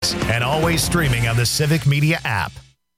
Sports, and always streaming on the Civic Media app.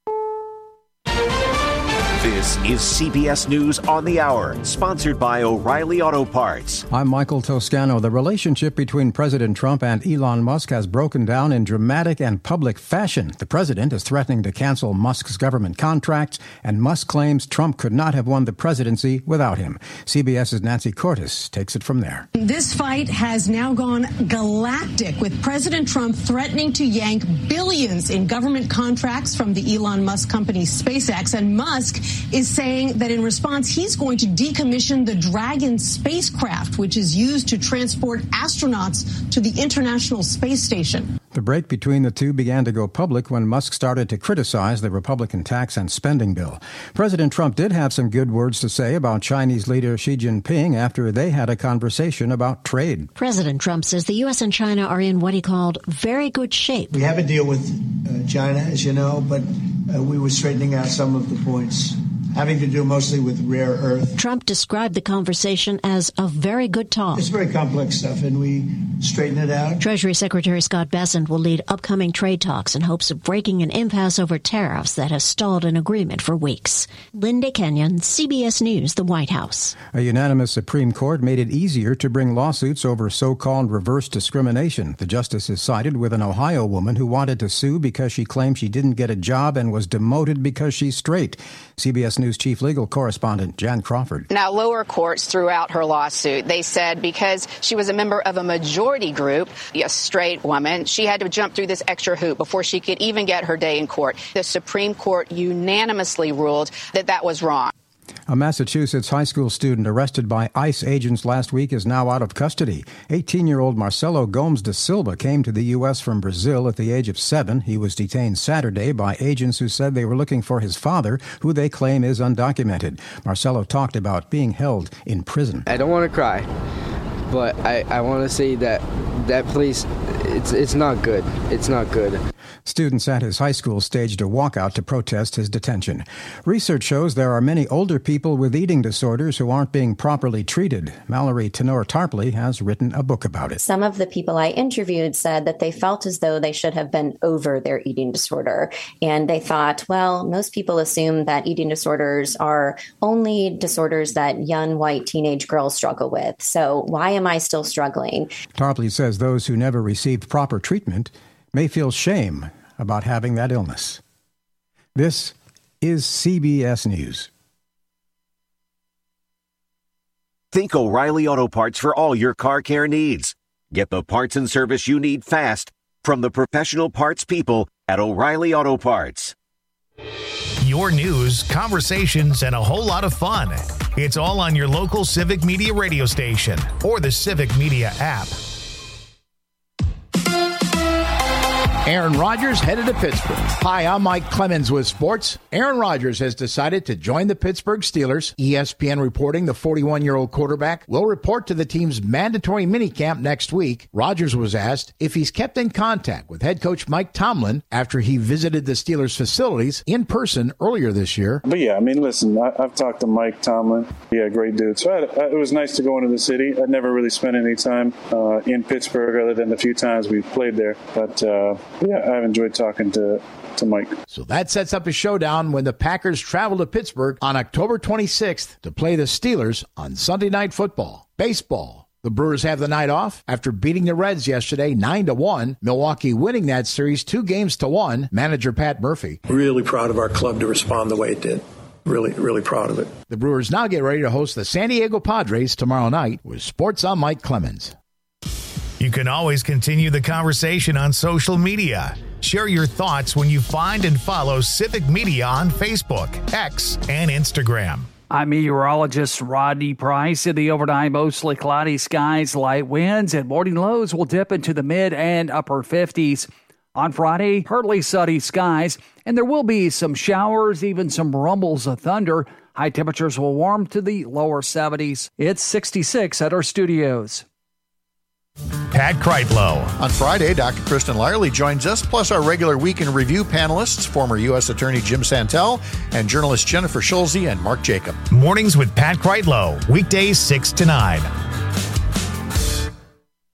This is CBS News on the Hour, sponsored by O'Reilly Auto Parts. I'm Michael Toscano. The relationship between President Trump and Elon Musk has broken down in dramatic and public fashion. The president is threatening to cancel Musk's government contracts, and Musk claims Trump could not have won the presidency without him. CBS's Nancy Cordes takes it from there. This fight has now gone galactic, with President Trump threatening to yank billions in government contracts from the Elon Musk company SpaceX, and Musk is saying that in response, he's going to decommission the Dragon spacecraft, which is used to transport astronauts to the International Space Station. The break between the two began to go public when Musk started to criticize the Republican tax and spending bill. President Trump did have some good words to say about Chinese leader Xi Jinping after they had a conversation about trade. President Trump says the U.S. and China are in what he called very good shape. We have a deal with China, as you know, but we were straightening out some of the points, having to do mostly with rare earth. Trump described the conversation as a very good talk. It's very complex stuff, and we straighten it out. Treasury Secretary Scott Bessent will lead upcoming trade talks in hopes of breaking an impasse over tariffs that has stalled an agreement for weeks. Linda Kenyon, CBS News, the White House. A unanimous Supreme Court made it easier to bring lawsuits over so-called reverse discrimination. The justices sided with an Ohio woman who wanted to sue because she claimed she didn't get a job and was demoted because she's straight. CBS News Chief Legal Correspondent Jan Crawford. Now, lower courts threw out her lawsuit. They said because she was a member of a majority group, a straight woman, she had to jump through this extra hoop before she could even get her day in court. The Supreme Court unanimously ruled that that was wrong. A Massachusetts high school student arrested by ICE agents last week is now out of custody. 18-year-old Marcelo Gomes da Silva came to the U.S. from Brazil at the age of 7. He was detained Saturday by agents who said they were looking for his father, who they claim is undocumented. Marcelo talked about being held in prison. I don't want to cry, but I want to say that police, it's not good. It's not good. Students at his high school staged a walkout to protest his detention. Research shows there are many older people with eating disorders who aren't being properly treated. Mallory Tenor-Tarpley has written a book about it. Some of the people I interviewed said that they felt as though they should have been over their eating disorder. And they thought, well, most people assume that eating disorders are only disorders that young white teenage girls struggle with. So why am I still struggling? Tarpley says those who never received proper treatment may feel shame about having that illness. This is CBS News. Think O'Reilly Auto Parts for all your car care needs. Get the parts and service you need fast from the professional parts people at O'Reilly Auto Parts. Your news, conversations, and a whole lot of fun. It's all on your local Civic Media radio station or the Civic Media app. Aaron Rodgers headed to Pittsburgh. Hi, I'm Mike Clemens with sports. Aaron Rodgers has decided to join the Pittsburgh Steelers. ESPN reporting the 41-year-old quarterback will report to the team's mandatory minicamp next week. Rodgers was asked if he's kept in contact with head coach Mike Tomlin after he visited the Steelers facilities in person earlier this year. But yeah, I mean, listen, I've talked to Mike Tomlin. Yeah, great dude. So it was nice to go into the city. I'd never really spent any time in Pittsburgh other than the few times we've played there. But yeah, I've enjoyed talking to Mike. So that sets up a showdown when the Packers travel to Pittsburgh on October 26th to play the Steelers on Sunday Night Football. Baseball. The Brewers have the night off after beating the Reds yesterday 9-1. Milwaukee winning that series 2-1. Manager Pat Murphy. Really proud of our club to respond the way it did. Really, really proud of it. The Brewers now get ready to host the San Diego Padres tomorrow night with Sports on Mike Clemens. You can always continue the conversation on social media. Share your thoughts when you find and follow Civic Media on Facebook, X, and Instagram. I'm meteorologist Rodney Price. In the overnight, mostly cloudy skies, light winds, and morning lows will dip into the mid and upper 50s. On Friday, partly sunny skies, and there will be some showers, even some rumbles of thunder. High temperatures will warm to the lower 70s. It's 66 at our studios. Pat Kreitlow. On Friday, Dr. Kristen Lyerly joins us, plus our regular Week in Review panelists, former U.S. Attorney Jim Santel and journalist Jennifer Schulze and Mark Jacob. Mornings with Pat Kreitlow, weekdays 6 to 9.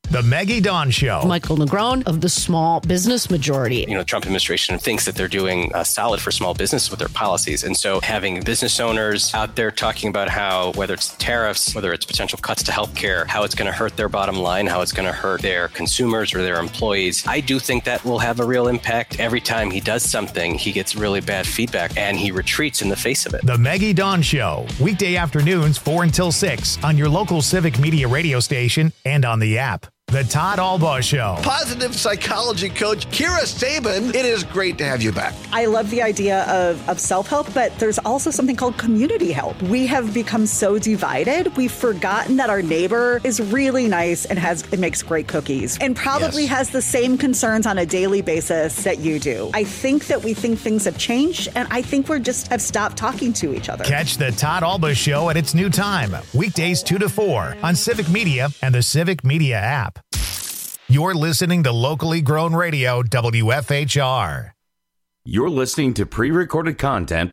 The Maggie Dawn Show. Michael Negron of the Small Business Majority. The Trump administration thinks that they're doing solid for small business with their policies. And so having business owners out there talking about how, whether it's tariffs, whether it's potential cuts to healthcare, how it's going to hurt their bottom line, how it's going to hurt their consumers or their employees, I do think that will have a real impact. Every time he does something, he gets really bad feedback and he retreats in the face of it. The Maggie Dawn Show, weekday afternoons 4 until 6 on your local Civic Media radio station and on the app. The Todd Albaugh Show. Positive psychology coach Kira Sabin, it is great to have you back. I love the idea of self-help, but there's also something called community help. We have become so divided, we've forgotten that our neighbor is really nice and makes great cookies and probably has the same concerns on a daily basis that you do. I think that we think things have changed, and I think we just have stopped talking to each other. Catch the Todd Albaugh Show at its new time, weekdays 2 to 4 on Civic Media and the Civic Media app. You're listening to locally grown radio, WFHR. You're listening to pre-recorded content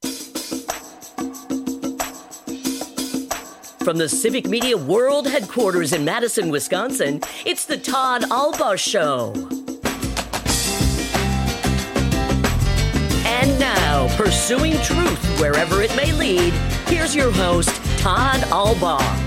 from the Civic Media World Headquarters in Madison, Wisconsin. It's the Todd Albaugh Show. And now, pursuing truth wherever it may lead, here's your host, Todd Albaugh.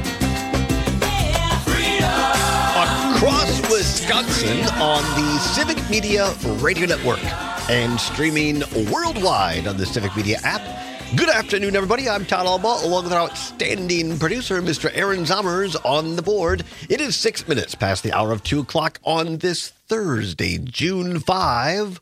Across Wisconsin on the Civic Media Radio Network and streaming worldwide on the Civic Media app. Good afternoon, everybody. I'm Todd Albaugh, along with our outstanding producer, Mr. Aaron Zommers, on the board. It is 6 minutes past the hour of 2 o'clock on this Thursday, June 5,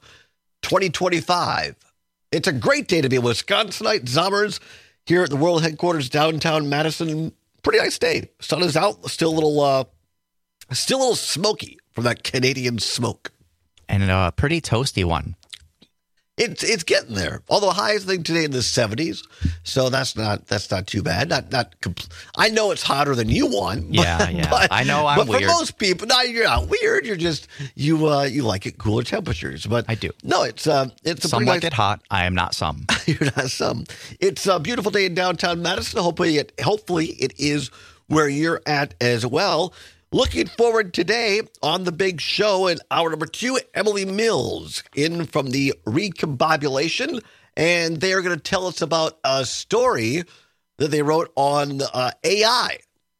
2025. It's a great day to be a Wisconsinite. Zommers here at the World Headquarters, downtown Madison. Pretty nice day. Sun is out, still a little smoky from that Canadian smoke. And a pretty toasty one. It's getting there. Although highest thing today in the 70s, so that's not too bad. I know it's hotter than you want. Yeah. But, I know I'm weird. But for most people, no, you're not weird. You're just you like it cooler temperatures. But I do. No, it's some like it hot. I am not some. You're not some. It's a beautiful day in downtown Madison. Hopefully it is where you're at as well. Looking forward today on the big show in hour number 2, Emily Mills in from the Recombobulation, and they are going to tell us about a story that they wrote on AI,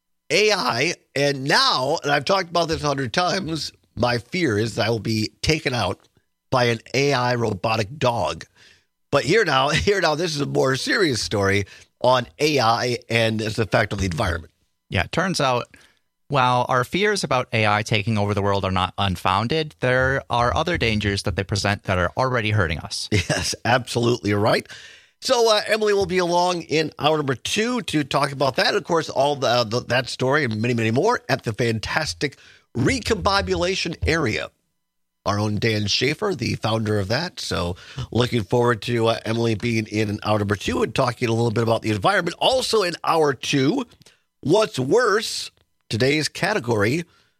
and now, and I've talked about this 100 times, my fear is that I will be taken out by an AI robotic dog. But here now, this is a more serious story on AI and its effect on the environment. Yeah, it turns out, while our fears about AI taking over the world are not unfounded, there are other dangers that they present that are already hurting us. Yes, absolutely right. So Emily will be along in hour number 2 to talk about that. Of course, all that story and many, many more at the fantastic Recombobulation area. Our own Dan Schaefer, the founder of that. So looking forward to Emily being in hour number 2 and talking a little bit about the environment. Also in hour 2, what's worse? Today's category,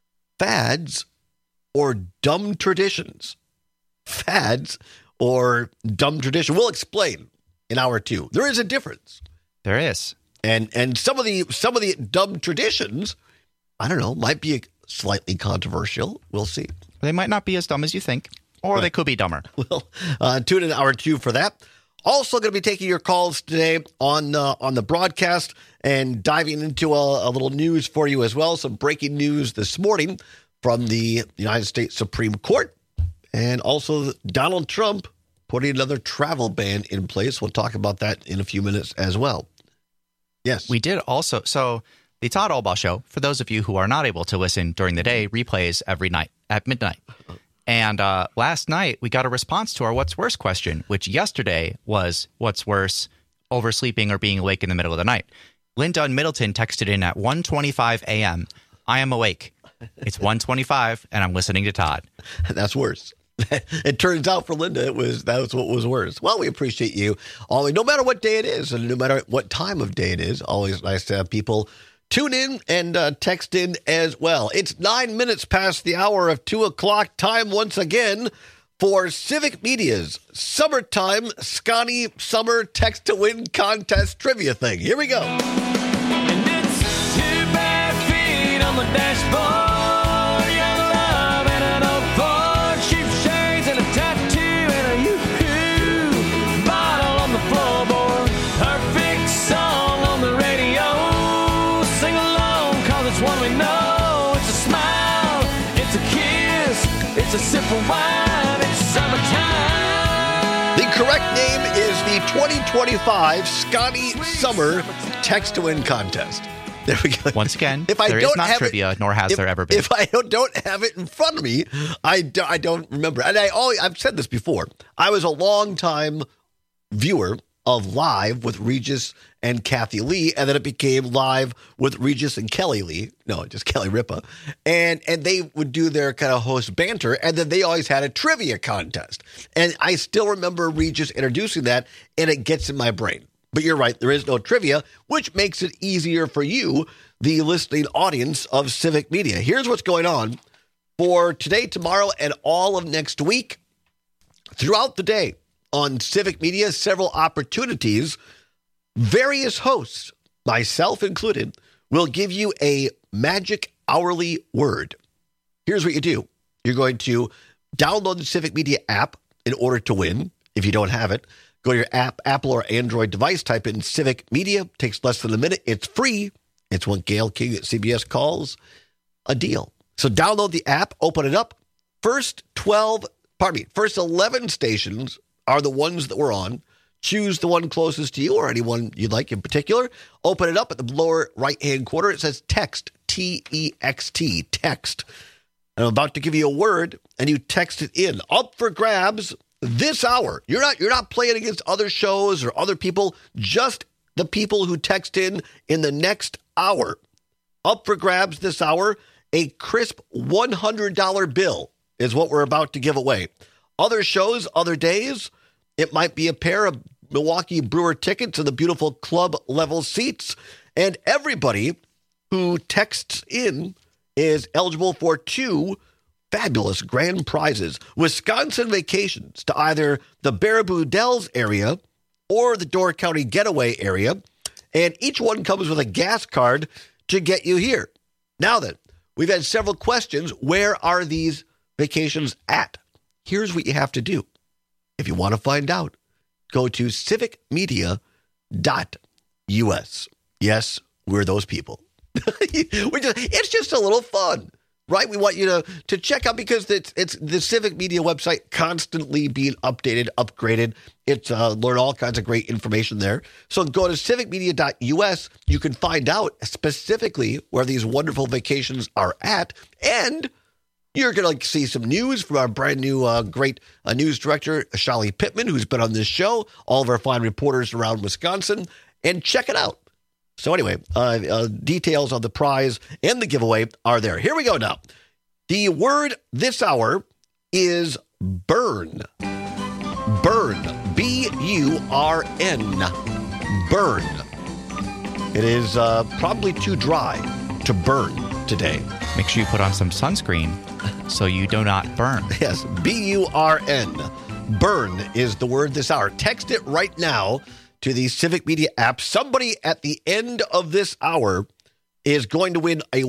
fads or dumb traditions. Fads or dumb tradition. We'll explain in hour 2. There is a difference. There is. And some of the dumb traditions, I don't know, might be slightly controversial. We'll see. They might not be as dumb as you think, or they could be dumber. Well, tune in hour 2 for that. Also going to be taking your calls today on the broadcast and diving into a little news for you as well. Some breaking news this morning from the United States Supreme Court. And also Donald Trump putting another travel ban in place. We'll talk about that in a few minutes as well. Yes. We did also. So the Todd Albaugh Show, for those of you who are not able to listen during the day, replays every night at midnight. And last night, we got a response to our What's Worse question, which yesterday was what's worse, oversleeping or being awake in the middle of the night. Linda in Middleton texted in at 1:25 a.m. I am awake. It's 1:25, and I'm listening to Todd. That's worse. It turns out for Linda, that was what was worse. Well, we appreciate you. Always, no matter what day it is, and no matter what time of day it is, always nice to have people tune in and text in as well. It's 9 minutes past the hour of 2 o'clock. Time once again for Civic Media's Summertime Scotty Summer Text to Win Contest Trivia thing. Here we go. And it's 2 bare feet on the dashboard. a sip of wine, it's summertime. The correct name is the 2025 Scotty Summer Text to Win contest. There we go. Once again, if I there don't is not have trivia, it, nor has there ever been. If I don't have it in front of me, I don't remember. And I've said this before. I was a long-time viewer of Live with Regis and Kathy Lee, and then it became Live with Regis and Kelly Lee. No, just Kelly Ripa. And they would do their kind of host banter, and then they always had a trivia contest. And I still remember Regis introducing that, and it gets in my brain. But you're right, there is no trivia, which makes it easier for you, the listening audience of Civic Media. Here's what's going on for today, tomorrow, and all of next week. Throughout the day on Civic Media, several opportunities, various hosts, myself included, will give you a magic hourly word. Here's what you do. You're going to download the Civic Media app in order to win, if you don't have it. Go to your Apple or Android device, type in Civic Media. Takes less than a minute. It's free. It's what Gail King at CBS calls a deal. So download the app, open it up. First 11 stations are the ones that we're on. Choose the one closest to you or anyone you'd like in particular. Open it up at the lower right-hand corner. It says text, T-E-X-T, text. And I'm about to give you a word, and you text it in. Up for grabs this hour. You're not playing against other shows or other people, just the people who text in the next hour. Up for grabs this hour, a crisp $100 bill is what we're about to give away. Other shows, other days, it might be a pair of Milwaukee Brewer tickets and the beautiful club level seats. And everybody who texts in is eligible for 2 fabulous grand prizes. Wisconsin vacations to either the Baraboo Dells area or the Door County Getaway area. And each one comes with a gas card to get you here. Now then, we've had several questions. Where are these vacations at? Here's what you have to do. If you want to find out, go to civicmedia.us. Yes, we're those people. It's just a little fun. Right? We want you to check out, because it's the Civic Media website constantly being updated, upgraded. It's learn all kinds of great information there. So go to civicmedia.us. You can find out specifically where these wonderful vacations are at. And you're going to see some news from our brand new great news director, Shali Pittman, who's been on this show, all of our fine reporters around Wisconsin. And check it out. So anyway, details on the prize and the giveaway are there. Here we go now. The word this hour is burn. Burn. B-U-R-N. Burn. It is probably too dry to burn today. Make sure you put on some sunscreen so you do not burn. Yes, B-U-R-N. Burn is the word this hour. Text it right now to the Civic Media app. Somebody at the end of this hour is going to win a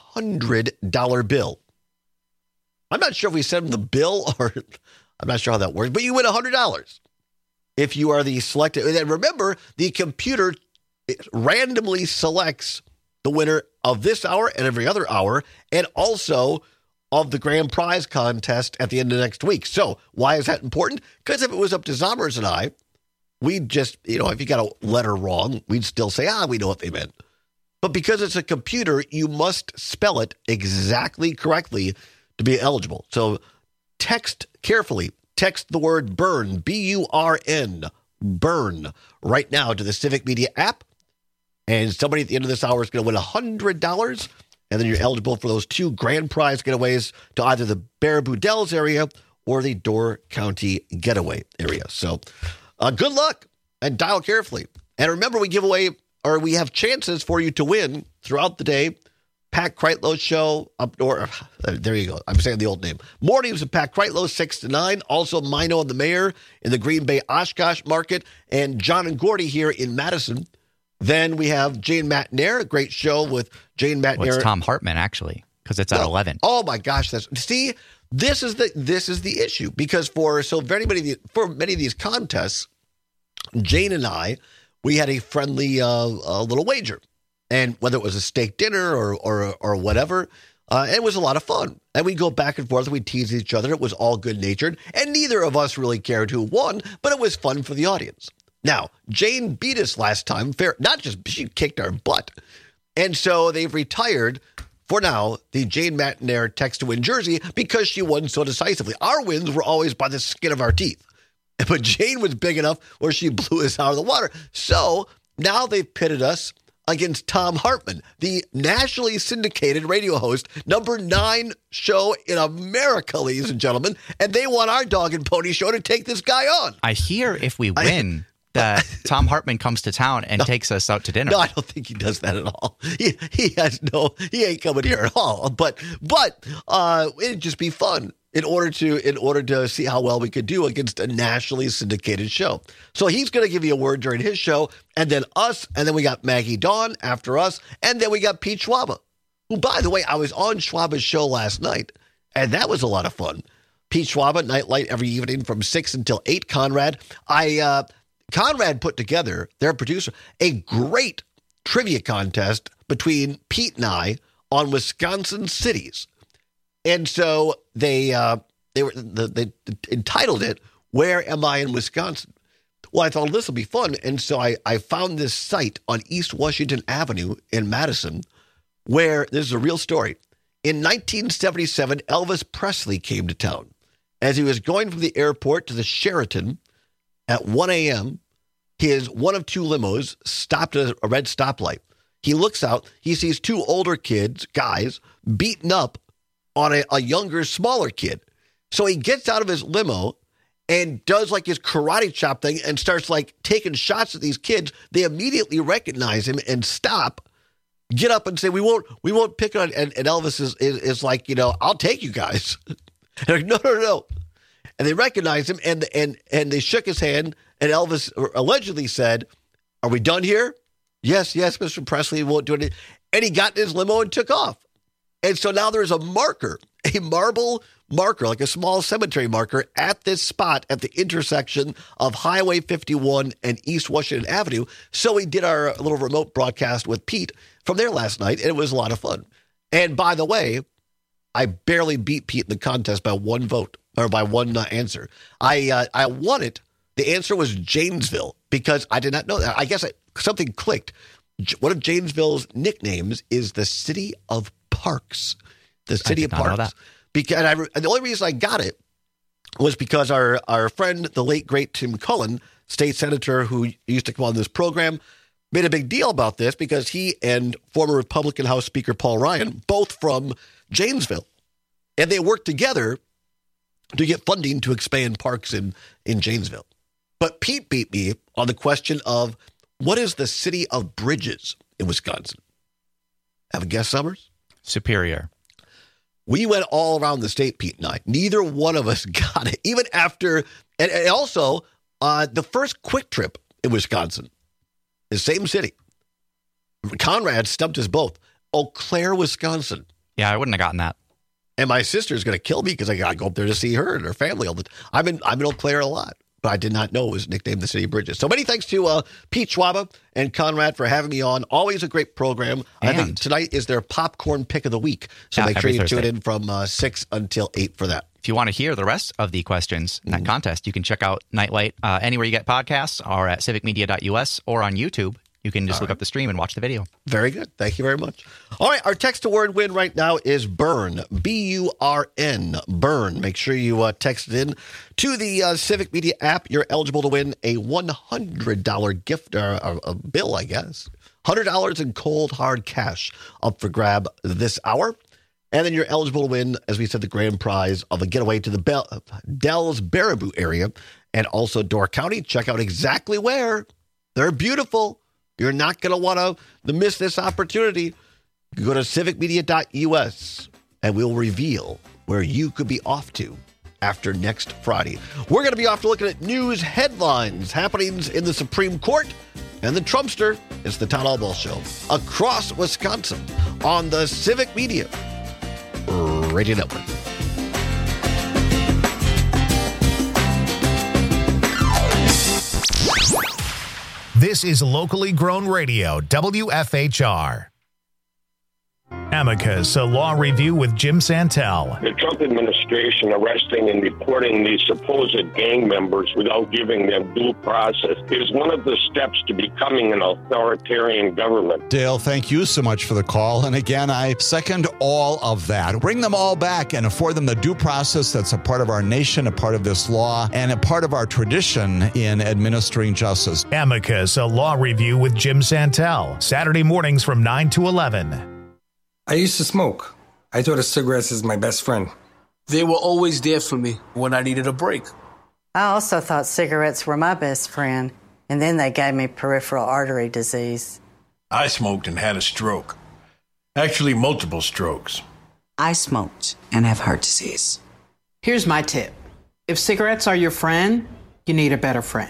$100 bill. I'm not sure if we send them the bill, or I'm not sure how that works, but you win $100 if you are the selected. And remember, the computer randomly selects the winner of this hour and every other hour, and also of the grand prize contest at the end of next week. So why is that important? Because if it was up to Zommers and I, we'd just, if you got a letter wrong, we'd still say, we know what they meant. But because it's a computer, you must spell it exactly correctly to be eligible. So text carefully. Text the word burn, B-U-R-N, burn, right now to the Civic Media app. And somebody at the end of this hour is going to win $100. And then you're eligible for those 2 grand prize getaways to either the Baraboo Dells area or the Door County Getaway area. So good luck and dial carefully. And remember, we give away, or we have chances for you to win throughout the day. Pat Kreitlow show up north. There you go. I'm saying the old name. Mornings with Pat Kreitlow, 6 to 9. Also, Mino and the Mayor in the Green Bay Oshkosh market, and John and Gordy here in Madison. Then we have Jane Matnair, a great show with Jane Matnair. Well, it's Tom Hartman, actually, because it's at 11. Oh my gosh! This is the issue, because for many of these contests, Jane and I, we had a friendly little wager, and whether it was a steak dinner or whatever, It was a lot of fun. And we'd go back and forth and we'd tease each other. It was all good-natured. And neither of us really cared who won, but it was fun for the audience. Now, Jane beat us last time. Not just she kicked our butt. And so they've retired, for now, the Jane McNair Text to Win jersey because she won so decisively. Our wins were always by the skin of our teeth. But Jane was big enough where she blew us out of the water. So now they've pitted us against Thom Hartmann, the nationally syndicated radio host, number 9 show in America, ladies and gentlemen. And they want our dog and pony show to take this guy on. I hear if we win that Thom Hartmann comes to town and takes us out to dinner. No, I don't think he does that at all. He ain't coming here at all. But it'd just be fun in order to see how well we could do against a nationally syndicated show. So he's going to give you a word during his show, and then us, and then we got Maggie Dawn after us, and then we got Pete Schwaba, who, by the way, I was on Schwaba's show last night, and that was a lot of fun. Pete Schwaba, Nightlight every evening from 6 until 8. Conrad put together, their producer, a great trivia contest between Pete and I on Wisconsin cities. And so they entitled it, "Where Am I in Wisconsin?" Well, I thought this will be fun. And so I found this site on East Washington Avenue in Madison where this is a real story. In 1977, Elvis Presley came to town. As he was going from the airport to the Sheraton at 1 a.m., his one of 2 limos stopped at a red stoplight. He looks out. He sees 2 older guys, beaten up on a younger, smaller kid. So he gets out of his limo and does like his karate chop thing and starts like taking shots at these kids. They immediately recognize him and stop, get up and say, we won't pick on, and Elvis is like, I'll take you guys. They're like, no. And they recognized him and they shook his hand, and Elvis allegedly said, "Are we done here?" Yes, Mr. Presley won't do anything. And he got in his limo and took off. And so now there's a marble marker, like a small cemetery marker at this spot at the intersection of Highway 51 and East Washington Avenue. So we did our little remote broadcast with Pete from there last night, and it was a lot of fun. And by the way, I barely beat Pete in the contest by 1 vote, or by 1 answer. I won it. The answer was Janesville, because I did not know that. I guess something clicked. One of Janesville's nicknames is the City of Parks. The City of Parks. Because and the only reason I got it was because our friend, the late, great Tim Cullen, state senator who used to come on this program, made a big deal about this because he and former Republican House Speaker Paul Ryan, both from Janesville, and they worked together to get funding to expand parks in Janesville. But Pete beat me on the question of what is the city of Bridges in Wisconsin? Have a guess, Summers? Superior. We went all around the state, Pete and I. Neither one of us got it, even after, and also the first Quick Trip in Wisconsin, the same city. Conrad stumped us both. Eau Claire, Wisconsin. Yeah, I wouldn't have gotten that. And my sister's going to kill me because I got to go up there to see her and her family all the time. I'm in Eau Claire a lot, but I did not know it was nicknamed the City of Bridges. So many thanks to Pete Schwaba and Conrad for having me on. Always a great program. And I think tonight is their popcorn pick of the week. So make sure you tune in from 6 until 8 for that. If you want to hear the rest of the questions in that contest, you can check out Nightlight anywhere you get podcasts, or at civicmedia.us, or on YouTube. You can just look up the stream and watch the video. Very good. Thank you very much. All right. Our text to word win right now is burn. BURN. Burn. Make sure you text it in to the Civic Media app. You're eligible to win a $100 gift, a bill, I guess. $100 in cold, hard cash up for grab this hour. And then you're eligible to win, as we said, the grand prize of a getaway to the Dells Baraboo area and also Door County. Check out exactly where. They're beautiful. You're not going to want to miss this opportunity. Go to civicmedia.us and we'll reveal where you could be off to after next Friday. We're going to be off to looking at news headlines, happenings in the Supreme Court, and the Trumpster. It's the Todd Albaugh Show across Wisconsin on the Civic Media Radio Network. This is locally grown radio, WFHR. Amicus, a law review with Jim Santel. The Trump administration arresting and deporting these supposed gang members without giving them due process is one of the steps to becoming an authoritarian government. Dale, thank you so much for the call. And again, I second all of that. Bring them all back and afford them the due process that's a part of our nation, a part of this law, and a part of our tradition in administering justice. Amicus, a law review with Jim Santel. Saturday mornings from 9 to 11. I used to smoke. I thought of cigarettes as my best friend. They were always there for me when I needed a break. I also thought cigarettes were my best friend, and then they gave me peripheral artery disease. I smoked and had a stroke. Actually, multiple strokes. I smoked and have heart disease. Here's my tip. If cigarettes are your friend, you need a better friend.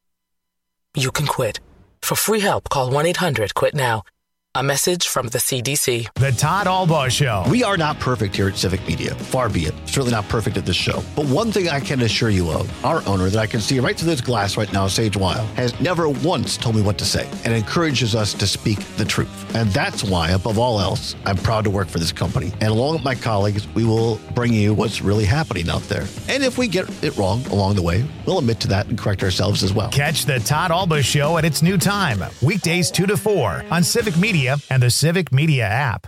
You can quit. For free help, call 1-800-QUIT-NOW. A message from the CDC. The Todd Albaugh Show. We are not perfect here at Civic Media. Far be it. Certainly not perfect at this show. But one thing I can assure you of, our owner that I can see right through this glass right now, Sage Weil, has never once told me what to say and encourages us to speak the truth. And that's why, above all else, I'm proud to work for this company. And along with my colleagues, we will bring you what's really happening out there. And if we get it wrong along the way, we'll admit to that and correct ourselves as well. Catch the Todd Albaugh Show at its new time, weekdays 2 to 4 on Civic Media and the Civic Media app.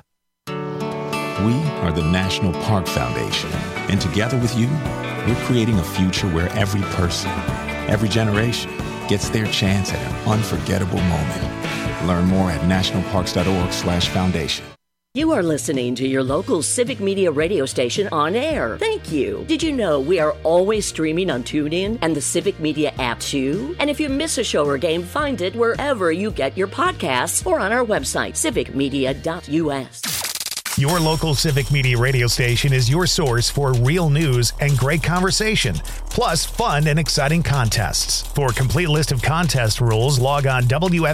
We are the National Park Foundation, and together with you, we're creating a future where every person, every generation gets their chance at an unforgettable moment. Learn more at nationalparks.org/foundation. You are listening to your local Civic Media radio station on air. Thank you. Did you know we are always streaming on TuneIn and the Civic Media app too? And if you miss a show or game, find it wherever you get your podcasts or on our website, civicmedia.us. Your local Civic Media radio station is your source for real news and great conversation, plus fun and exciting contests. For a complete list of contest rules, log on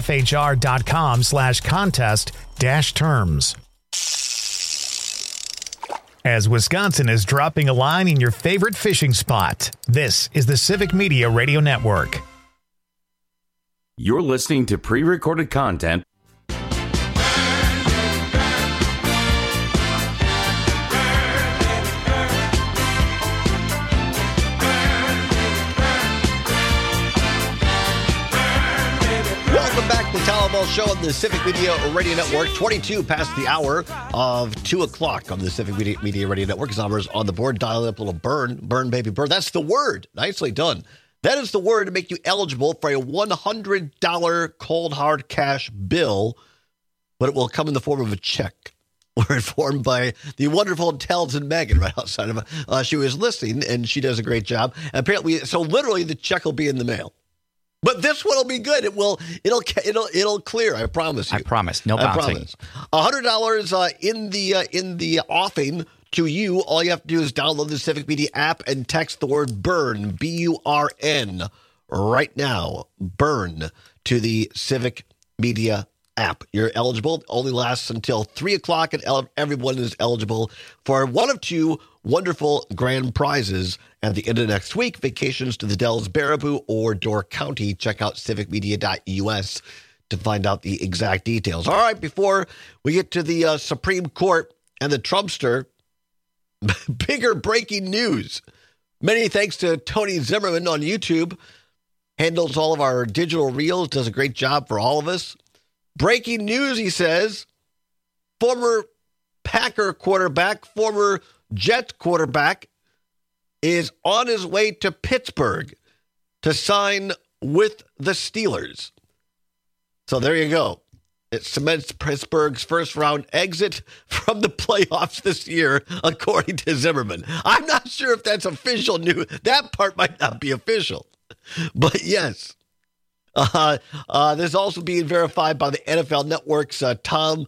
wfhr.com/contest-terms. As Wisconsin is dropping a line in your favorite fishing spot, this is the Civic Media Radio Network. You're listening to pre-recorded content. Welcome back to the Todd Albaugh Show on the Civic Media Radio Network. 22 past the hour of 2 o'clock on the Civic Media Radio Network. Numbers on the board. Dial up a little burn, baby, burn. That's the word. Nicely done. That is the word to make you eligible for a $100 cold hard cash bill, but it will come in the form of a check. We're informed by the wonderful and talented Megan right outside of she was listening, and she does a great job. And apparently, so literally the check will be in the mail. But this one will be good. It'll clear. I promise you. I promise. No bouncing. $100 in the offing to you. All you have to do is download the Civic Media app and text the word BURN, BURN, right now. BURN to the Civic Media app. You're eligible. It only lasts until 3 o'clock, and everyone is eligible for one of two wonderful grand prizes at the end of next week. Vacations to the Dells, Baraboo, or Door County. Check out civicmedia.us to find out the exact details. All right, before we get to the Supreme Court and the Trumpster, bigger breaking news. Many thanks to Tony Zimmerman on YouTube. Handles all of our digital reels, does a great job for all of us. Breaking news, he says, former Packer quarterback, former Jet quarterback, is on his way to Pittsburgh to sign with the Steelers. So there you go. It cements Pittsburgh's first-round exit from the playoffs this year, according to Zimmerman. I'm not sure if that's official news. That part might not be official. But yes. This is also being verified by the NFL Network's Tom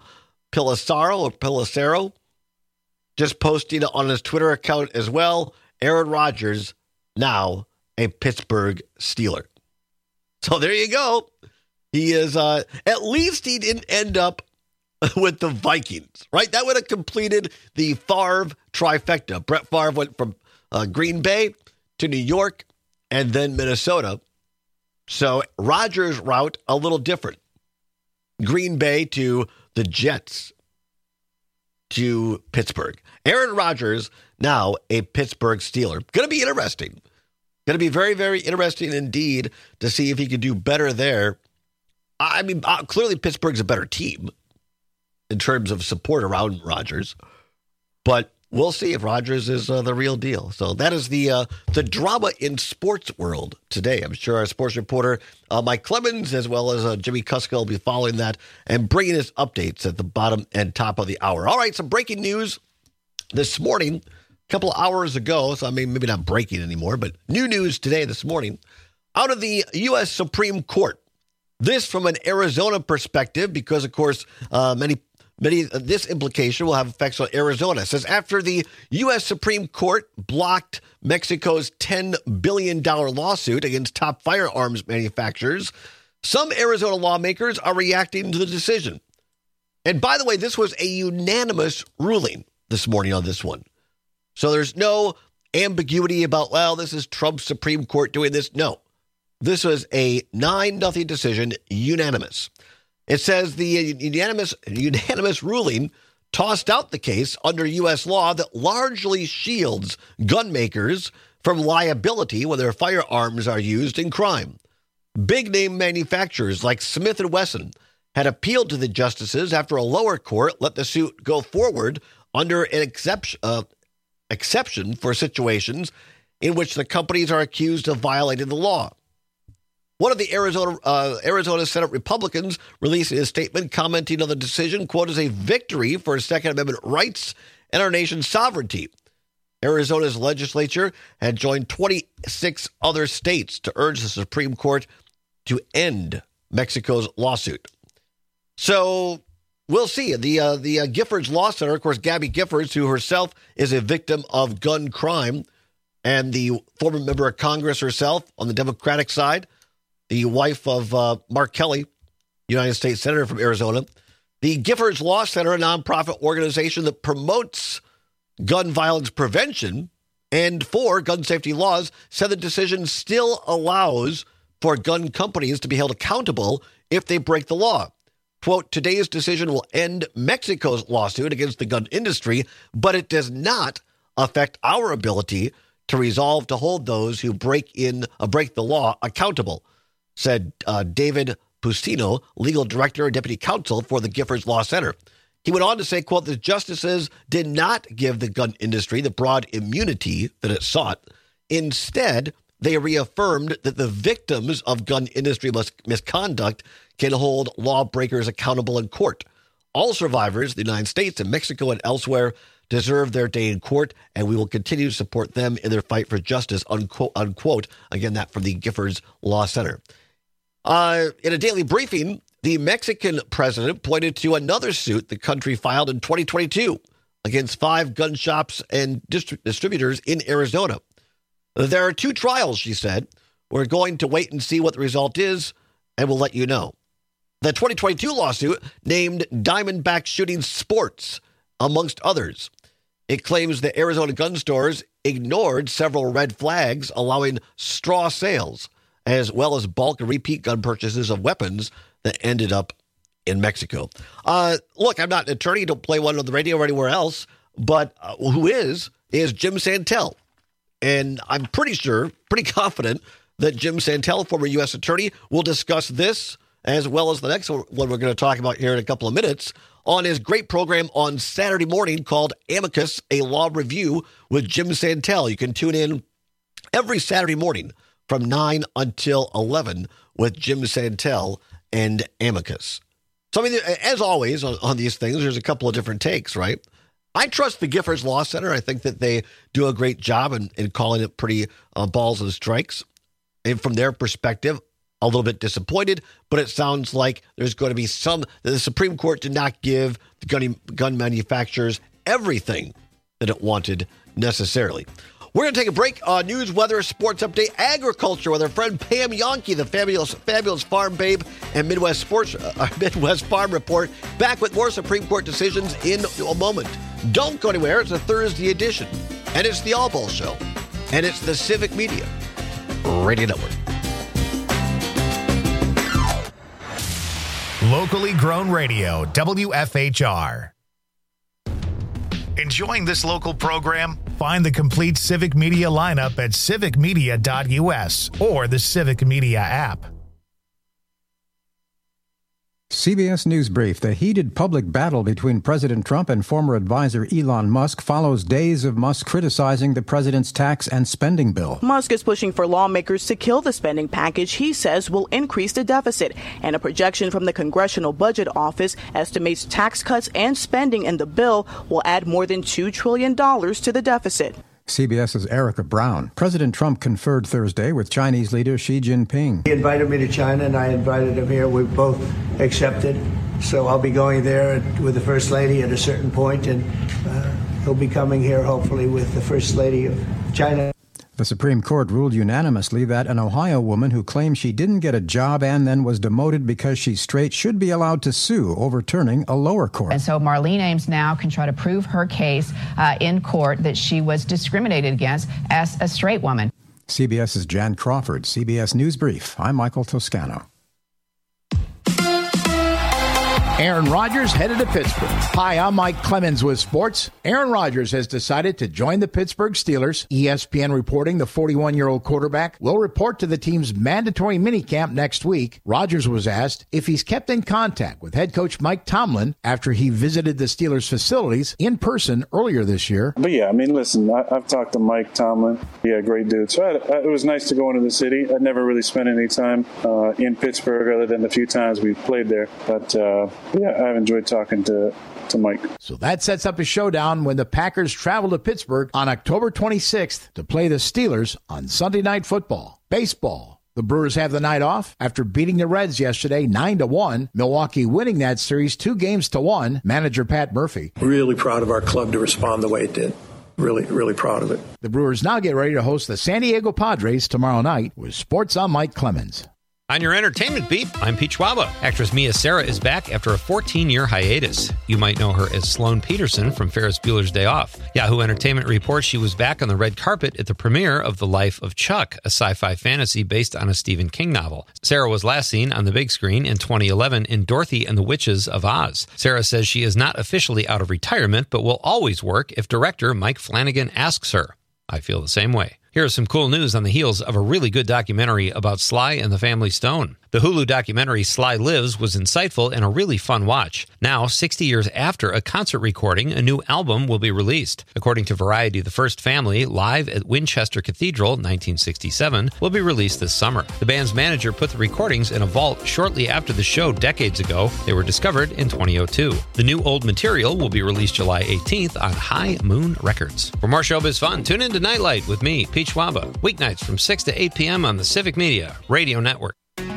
Pelissero, just posting on his Twitter account as well. Aaron Rodgers, now a Pittsburgh Steeler. So there you go. He is, at least he didn't end up with the Vikings, right? That would have completed the Favre trifecta. Brett Favre went from Green Bay to New York and then Minnesota. So Rodgers' route, a little different. Green Bay to the Jets. to Pittsburgh. Aaron Rodgers, now a Pittsburgh Steeler. Going to be interesting. Going to be very, very interesting indeed to see if he can do better there. I mean, clearly Pittsburgh's a better team in terms of support around Rodgers, but we'll see if Rodgers is the real deal. So that is the drama in sports world today. I'm sure our sports reporter, Mike Clemens, as well as Jimmy Kuska, will be following that and bringing us updates at the bottom and top of the hour. All right, some breaking news this morning, a couple of hours ago. So, I mean, maybe not breaking anymore, but new news today, this morning, out of the U.S. Supreme Court. This from an Arizona perspective, because, of course, this implication will have effects on Arizona. It says after the U.S. Supreme Court blocked Mexico's $10 billion lawsuit against top firearms manufacturers, some Arizona lawmakers are reacting to the decision. And by the way, this was a unanimous ruling this morning on this one. So there's no ambiguity about, well, this is Trump's Supreme Court doing this. No, this was a 9-0 decision, unanimous. It says the unanimous ruling tossed out the case under U.S. law that largely shields gun makers from liability when their firearms are used in crime. Big-name manufacturers like Smith & Wesson had appealed to the justices after a lower court let the suit go forward under an exception for situations in which the companies are accused of violating the law. One of the Arizona Senate Republicans released a statement commenting on the decision, quote, as a victory for Second Amendment rights and our nation's sovereignty. Arizona's legislature had joined 26 other states to urge the Supreme Court to end Mexico's lawsuit. So we'll see. The Giffords Law Center, of course, Gabby Giffords, who herself is a victim of gun crime, and the former member of Congress herself on the Democratic side, the wife of Mark Kelly, United States Senator from Arizona. The Giffords Law Center, a nonprofit organization that promotes gun violence prevention and for gun safety laws, said the decision still allows for gun companies to be held accountable if they break the law. Quote, today's decision will end Mexico's lawsuit against the gun industry, but it does not affect our ability to resolve to hold those who break the law accountable, said David Pustino, legal director and deputy counsel for the Giffords Law Center. He went on to say, quote, the justices did not give the gun industry the broad immunity that it sought. Instead, they reaffirmed that the victims of gun industry misconduct can hold lawbreakers accountable in court. All survivors, the United States and Mexico and elsewhere, deserve their day in court, and we will continue to support them in their fight for justice, unquote, unquote. Again, that from the Giffords Law Center. In a daily briefing, the Mexican president pointed to another suit the country filed in 2022 against 5 gun shops and distributors in Arizona. There are 2 trials, she said. We're going to wait and see what the result is, and we'll let you know. The 2022 lawsuit named Diamondback Shooting Sports, amongst others. It claims that Arizona gun stores ignored several red flags, allowing straw sales, as well as bulk and repeat gun purchases of weapons that ended up in Mexico. Look, I'm not an attorney, don't play one on the radio or anywhere else, but who is Jim Santel. And I'm pretty confident that Jim Santel, former U.S. attorney, will discuss this as well as the next one we're going to talk about here in a couple of minutes on his great program on Saturday morning called Amicus, a Law Review with Jim Santel. You can tune in every Saturday morning from 9 until 11 with Jim Santel and Amicus. So, I mean, as always on these things, there's a couple of different takes, right? I trust the Giffords Law Center. I think that they do a great job in calling it pretty balls and strikes. And from their perspective, a little bit disappointed, but it sounds like there's going to be the Supreme Court did not give the gun manufacturers everything that it wanted necessarily. We're going to take a break. News, weather, sports update, agriculture with our friend Pam Yonke, the fabulous farm babe, and Midwest Farm Report. Back with more Supreme Court decisions in a moment. Don't go anywhere. It's a Thursday edition, and it's the All Ball Show, and it's the Civic Media Radio Network. Locally grown radio, WFHR. Enjoying this local program? Find the complete Civic Media lineup at civicmedia.us or the Civic Media app. CBS News Brief. The heated public battle between President Trump and former advisor Elon Musk follows days of Musk criticizing the president's tax and spending bill. Musk is pushing for lawmakers to kill the spending package he says will increase the deficit. And a projection from the Congressional Budget Office estimates tax cuts and spending in the bill will add more than $2 trillion to the deficit. CBS's Erica Brown. President Trump conferred Thursday with Chinese leader Xi Jinping. He invited me to China, and I invited him here. We both accepted. So I'll be going there with the First Lady at a certain point, and he'll be coming here, hopefully, with the First Lady of China. The Supreme Court ruled unanimously that an Ohio woman who claimed she didn't get a job and then was demoted because she's straight should be allowed to sue, overturning a lower court. And so Marlene Ames now can try to prove her case in court that she was discriminated against as a straight woman. CBS's Jan Crawford, CBS News Brief. I'm Michael Toscano. Aaron Rodgers headed to Pittsburgh. Hi, I'm Mike Clemens with sports. Aaron Rodgers has decided to join the Pittsburgh Steelers. ESPN reporting the 41-year-old quarterback will report to the team's mandatory minicamp next week. Rodgers was asked if he's kept in contact with head coach Mike Tomlin after he visited the Steelers facilities in person earlier this year. But yeah, I mean, listen, I've talked to Mike Tomlin. Yeah, great dude. So it was nice to go into the city. I'd never really spent any time in Pittsburgh other than the few times we played there. But yeah, I've enjoyed talking to Mike. So that sets up a showdown when the Packers travel to Pittsburgh on October 26th to play the Steelers on Sunday Night Football. Baseball. The Brewers have the night off after beating the Reds yesterday 9-1. Milwaukee winning that series 2-1. Manager Pat Murphy. Really proud of our club to respond the way it did. Really, really proud of it. The Brewers now get ready to host the San Diego Padres tomorrow night. With sports, I'm Mike Clemens. On your entertainment beat, I'm Pete Schwaba. Actress Mia Sara is back after a 14-year hiatus. You might know her as Sloane Peterson from Ferris Bueller's Day Off. Yahoo Entertainment reports she was back on the red carpet at the premiere of The Life of Chuck, a sci-fi fantasy based on a Stephen King novel. Sara was last seen on the big screen in 2011 in Dorothy and the Witches of Oz. Sara says she is not officially out of retirement, but will always work if director Mike Flanagan asks her. I feel the same way. Here's some cool news on the heels of a really good documentary about Sly and the Family Stone. The Hulu documentary Sly Lives was insightful and a really fun watch. Now, 60 years after a concert recording, a new album will be released. According to Variety, The First Family, live at Winchester Cathedral, 1967, will be released this summer. The band's manager put the recordings in a vault shortly after the show decades ago. They were discovered in 2002. The new old material will be released July 18th on High Moon Records. For more showbiz fun, tune in to Nightlight with me, Pete Schwaba, weeknights from 6 to 8 p.m. on the Civic Media Radio Network.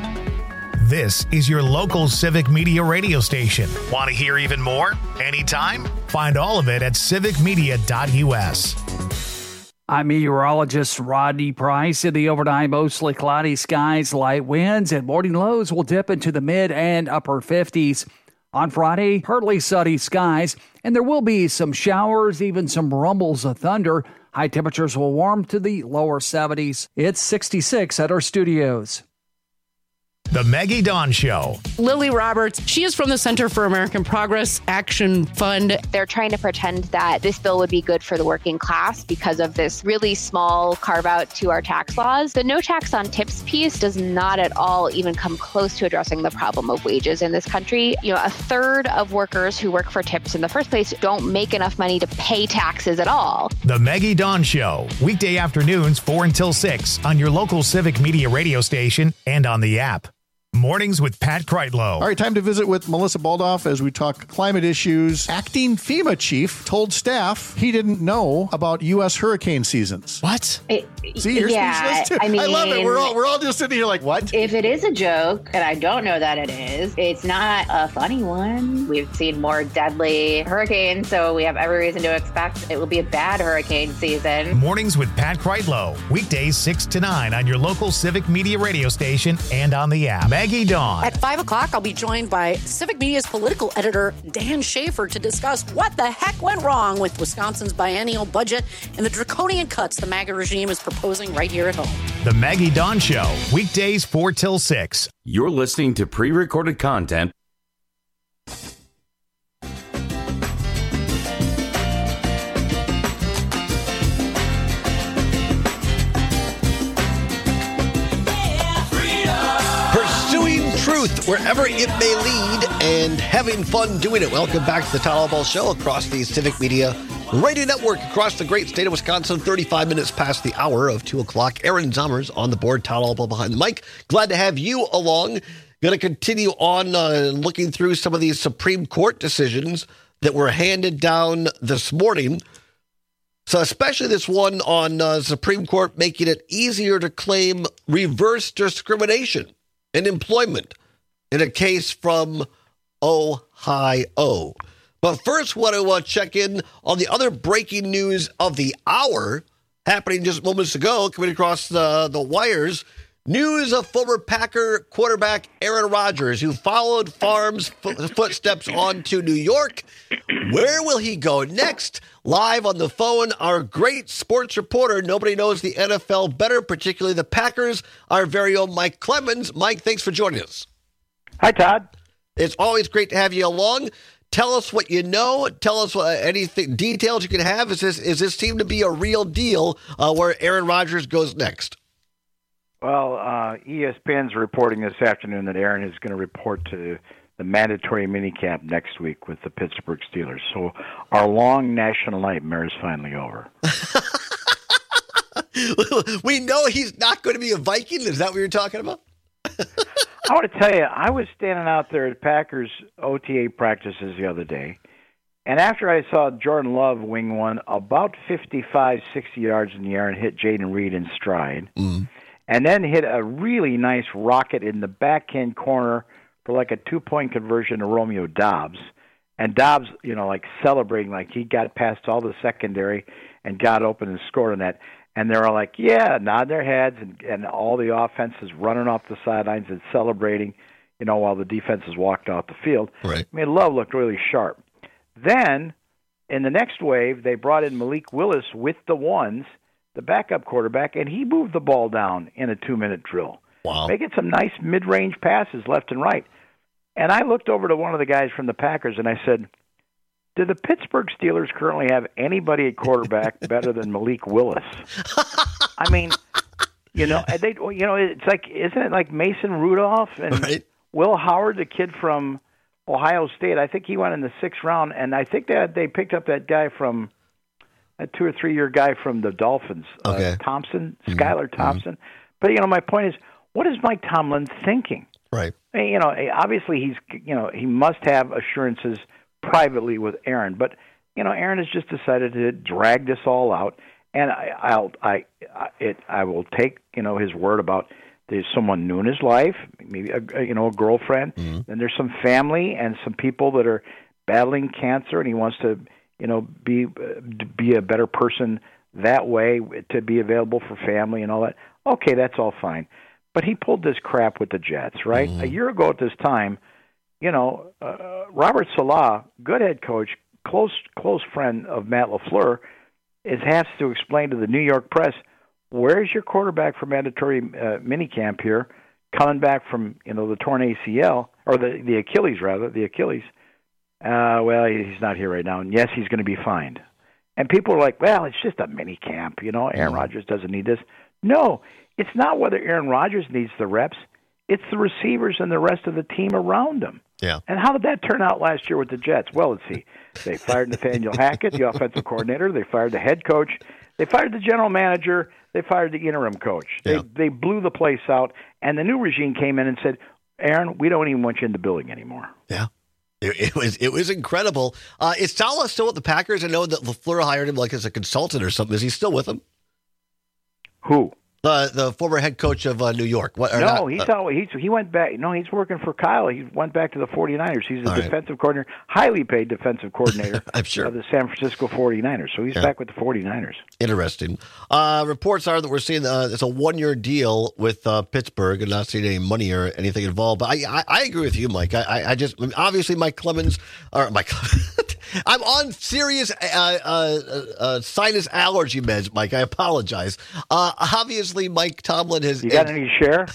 This is your local Civic Media radio station. Want to hear even more? Anytime? Find all of it at civicmedia.us. I'm meteorologist Rodney Price. In the overnight, mostly cloudy skies, light winds, and morning lows will dip into the mid and upper 50s. On Friday, partly sunny skies, and there will be some showers, even some rumbles of thunder. High temperatures will warm to the lower 70s. It's 66 at our studios. The Maggie Dawn Show. Lily Roberts, she is from the Center for American Progress Action Fund. They're trying to pretend that this bill would be good for the working class because of this really small carve out to our tax laws. The no tax on tips piece does not at all even come close to addressing the problem of wages in this country. You know, a third of workers who work for tips in the first place don't make enough money to pay taxes at all. The Maggie Dawn Show. Weekday afternoons 4 until 6 on your local Civic Media radio station and on the app. Mornings with Pat Kreitlow. All right, time to visit with Melissa Baldoff as we talk climate issues. Acting FEMA chief told staff he didn't know about U.S. hurricane seasons. What? See, you're speechless too. I love it. We're all just sitting here like, what? If it is a joke, and I don't know that it is, it's not a funny one. We've seen more deadly hurricanes, so we have every reason to expect it will be a bad hurricane season. Mornings with Pat Kreitlow. Weekdays 6 to 9 on your local Civic Media radio station and on the app. Maggie Dawn. At 5 o'clock, I'll be joined by Civic Media's political editor, Dan Schaefer, to discuss what the heck went wrong with Wisconsin's biennial budget and the draconian cuts the MAGA regime is proposing right here at home. The Maggie Dawn Show. Weekdays 4 till 6. You're listening to pre-recorded content truth wherever it may lead and having fun doing it. Welcome back to the Todd Albaugh Show across the Civic Media Radio Network across the great state of Wisconsin. 35 minutes past the hour of 2 o'clock. Aaron Zommers on the board, Todd Albaugh behind the mic. Glad to have you along. Going to continue on looking through some of these Supreme Court decisions that were handed down this morning. So especially this one on Supreme Court making it easier to claim reverse discrimination in employment in a case from Ohio. But first, want to check in on the other breaking news of the hour happening just moments ago, coming across the wires. News of former Packer quarterback Aaron Rodgers, who followed Favre's footsteps on to New York. Where will he go next? Live on the phone, our great sports reporter. Nobody knows the NFL better, particularly the Packers, our very own Mike Clemens. Mike, thanks for joining us. Hi, Todd. It's always great to have you along. Tell us what you know. Tell us anything details you can have. Is this seem to be a real deal where Aaron Rodgers goes next? Well, ESPN's reporting this afternoon that Aaron is going to report to the mandatory minicamp next week with the Pittsburgh Steelers. So our long national nightmare is finally over. We know he's not going to be a Viking. Is that what you're talking about? I want to tell you, I was standing out there at Packers OTA practices the other day, and after I saw Jordan Love wing one about 55, 60 yards in the air and hit Jaden Reed in stride, and then hit a really nice rocket in the backhand corner for like a 2-point conversion to Romeo Doubs. And Doubs, like celebrating like he got past all the secondary and got open and scored on that. And they're all like, yeah, nod their heads, and all the offense is running off the sidelines and celebrating, while the defenses walked off the field. Right. I mean, Love looked really sharp. Then, in the next wave, they brought in Malik Willis with the ones, the backup quarterback, and he moved the ball down in a 2-minute drill. Wow. Making some nice mid-range passes left and right. And I looked over to one of the guys from the Packers, and I said, do the Pittsburgh Steelers currently have anybody at quarterback better than Malik Willis? I mean, it's like, isn't it like Mason Rudolph and Will Howard, the kid from Ohio State? I think he went in the 6th round, and I think that they picked up that guy from a 2 or 3 year guy from the Dolphins, Thompson, Skylar Thompson. But my point is, what is Mike Tomlin thinking? Right. Obviously he must have assurances privately with Aaron, but Aaron has just decided to drag this all out, and I will take his word about there's someone new in his life, maybe a girlfriend, and there's some family and some people that are battling cancer, and he wants to be a better person that way, to be available for family and all that. Okay, that's all fine, but he pulled this crap with the Jets, right? A year ago at this time. Robert Saleh, good head coach, close friend of Matt LaFleur, has to explain to the New York press, where's your quarterback for mandatory minicamp here, coming back from the torn ACL, or the Achilles rather, the Achilles. Well, he's not here right now, and yes, he's going to be fined. And people are like, well, it's just a minicamp, Aaron Rodgers doesn't need this. No, it's not whether Aaron Rodgers needs the reps. It's the receivers and the rest of the team around him. Yeah. And how did that turn out last year with the Jets? Well, let's see. They fired Nathaniel Hackett, the offensive coordinator. They fired the head coach. They fired the general manager. They fired the interim coach. They blew the place out. And the new regime came in and said, Aaron, we don't even want you in the building anymore. Yeah. It was incredible. Is Saleh still with the Packers? I know that LaFleur hired him like as a consultant or something. Is he still with them? Who? The former head coach of New York. He went back. No, he's working for Kyle. He went back to the 49ers. He's a defensive coordinator, highly paid defensive coordinator I'm sure. of the San Francisco 49ers. So he's back with the 49ers. Interesting. Reports are that we're seeing it's a 1-year deal with Pittsburgh and not seeing any money or anything involved. But I agree with you, Mike. I just obviously Mike Clemens or Mike. I'm on serious sinus allergy meds, Mike. I apologize. Obviously, Mike Tomlin has... You got any to share?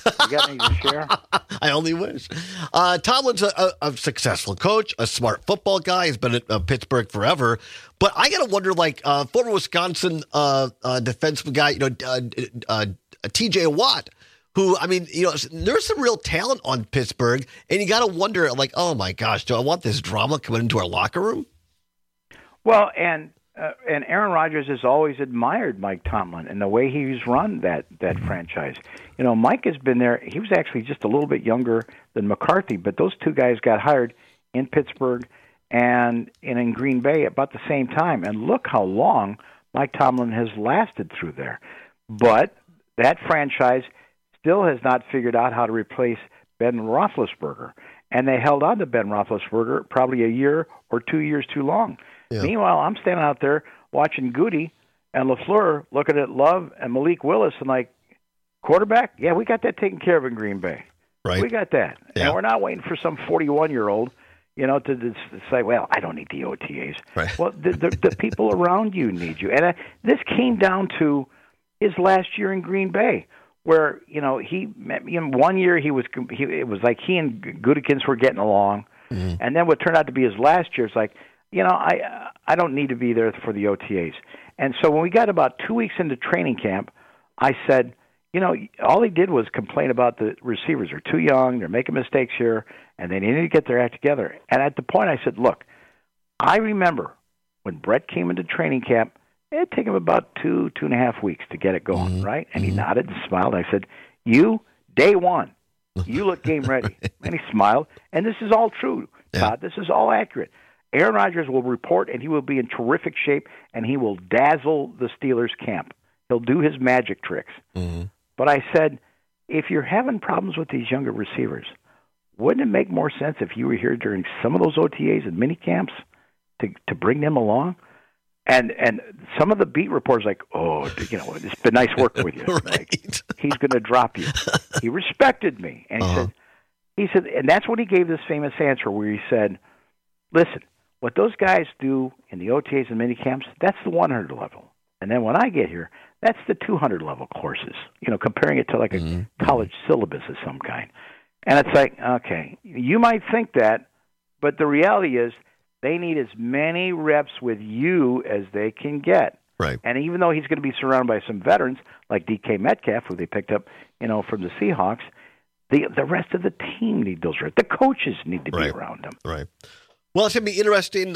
I only wish. Tomlin's a successful coach, a smart football guy. He's been at Pittsburgh forever. But I got to wonder, former Wisconsin defensive guy, T.J. Watt, who, I mean, there's some real talent on Pittsburgh, and you got to wonder, like, oh my gosh, do I want this drama coming into our locker room? Well, and Aaron Rodgers has always admired Mike Tomlin and the way he's run that franchise. Mike has been there. He was actually just a little bit younger than McCarthy, but those two guys got hired in Pittsburgh and in Green Bay about the same time. And look how long Mike Tomlin has lasted through there. But that franchise still has not figured out how to replace Ben Roethlisberger. And they held on to Ben Roethlisberger probably a year or 2 years too long. Yeah. Meanwhile, I'm standing out there watching Goody and LaFleur looking at Love and Malik Willis and like, quarterback? Yeah, we got that taken care of in Green Bay. Right. We got that. Yeah. And we're not waiting for some 41-year-old, to say, well, I don't need the OTAs. Right. Well, the people around you need you. And this came down to his last year in Green Bay, where, he 1 year it was like he and Gutekunst were getting along. Mm-hmm. And then what turned out to be his last year is like, I don't need to be there for the OTAs. And so when we got about 2 weeks into training camp, I said, all he did was complain about the receivers are too young, they're making mistakes here, and they need to get their act together. And at the point I said, look, I remember when Brett came into training camp, it'd take him about 2.5 weeks to get it going, mm-hmm. right? And he nodded and smiled. I said, day one, you look game ready. And he smiled. And this is all true, Todd. This is all accurate. Aaron Rodgers will report, and he will be in terrific shape, and he will dazzle the Steelers camp. He'll do his magic tricks. Mm-hmm. But I said, if you're having problems with these younger receivers, wouldn't it make more sense if you were here during some of those OTAs and mini camps to bring them along? And some of the beat reporters like, it's been nice working with you. Right. Like, he's going to drop you. He respected me, and he said, and that's when he gave this famous answer where he said, listen, what those guys do in the OTAs and mini camps, that's the 100 level. And then when I get here, that's the 200 level courses, comparing it to like a college syllabus of some kind. And it's like, okay, you might think that, but the reality is they need as many reps with you as they can get. Right. And even though he's going to be surrounded by some veterans like DK Metcalf, who they picked up, from the Seahawks, the rest of the team need those reps. The coaches need to be around them. Right. Well, it's going to be interesting,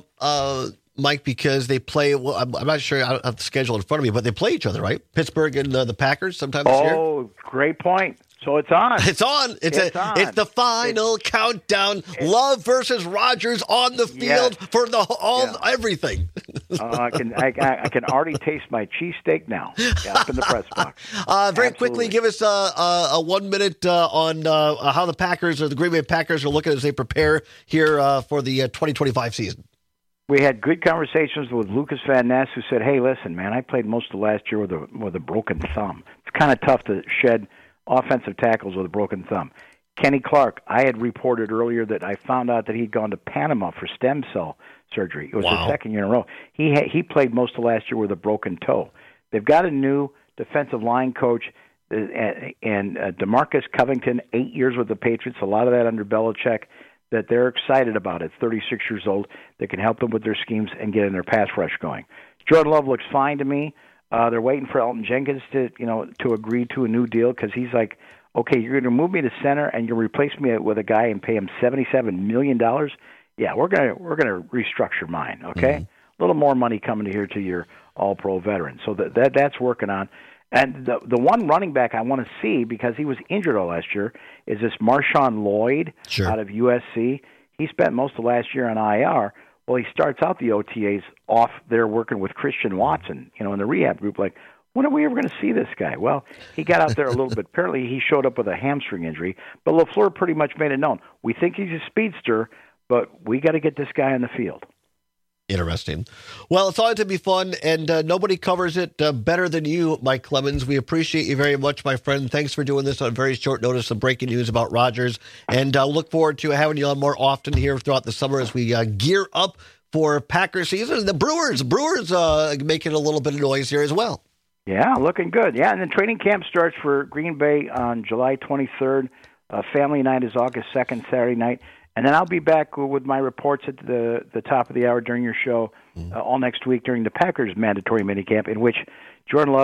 Mike, because they play. Well, I'm not sure. I don't have the schedule in front of me, but they play each other, right? Pittsburgh and the Packers sometime this year. Oh, great point. So it's on. It's on. It's the final countdown. Love versus Rodgers on the field for everything. I can already taste my cheesesteak now. Up in the press box. Very quickly, give us a 1 minute on how the Packers or the Green Bay Packers are looking as they prepare here for the 2025 season. We had good conversations with Lucas Van Ness, who said, "Hey, listen, man, I played most of last year with a broken thumb. It's kind of tough to shed offensive tackles with a broken thumb." Kenny Clark, I had reported earlier that I found out that he'd gone to Panama for stem cell surgery. It was his second year in a row. He played most of last year with a broken toe. They've got a new defensive line coach, and DeMarcus Covington, 8 years with the Patriots, a lot of that under Belichick, that they're excited about at 36 years old, that can help them with their schemes and get in their pass rush going. Jordan Love looks fine to me. They're waiting for Elton Jenkins to agree to a new deal, because he's like, okay, you're going to move me to center and you'll replace me with a guy and pay him $77 million? Yeah, we're gonna restructure mine, okay? Mm-hmm. A little more money coming here to your all-pro veteran. So that's working on. And the one running back I want to see, because he was injured all last year, is this Marshawn Lloyd out of USC. He spent most of last year on IR. Well, he starts out the OTAs off there working with Christian Watson, in the rehab group. Like, when are we ever going to see this guy? Well, he got out there a little bit. Apparently, he showed up with a hamstring injury. But LaFleur pretty much made it known. We think he's a speedster, but we got to get this guy on the field. Interesting. Well, it's always to be fun, and nobody covers it better than you, Mike Clemens. We appreciate you very much, my friend. Thanks for doing this on very short notice, some breaking news about Rodgers, and look forward to having you on more often here throughout the summer as we gear up for Packers season. And the Brewers making a little bit of noise here as well. Yeah, looking good. Yeah, and then training camp starts for Green Bay on July 23rd. Family night is August 2nd, Saturday night. And then I'll be back with my reports at the top of the hour during your show all next week during the Packers mandatory minicamp, in which Jordan Love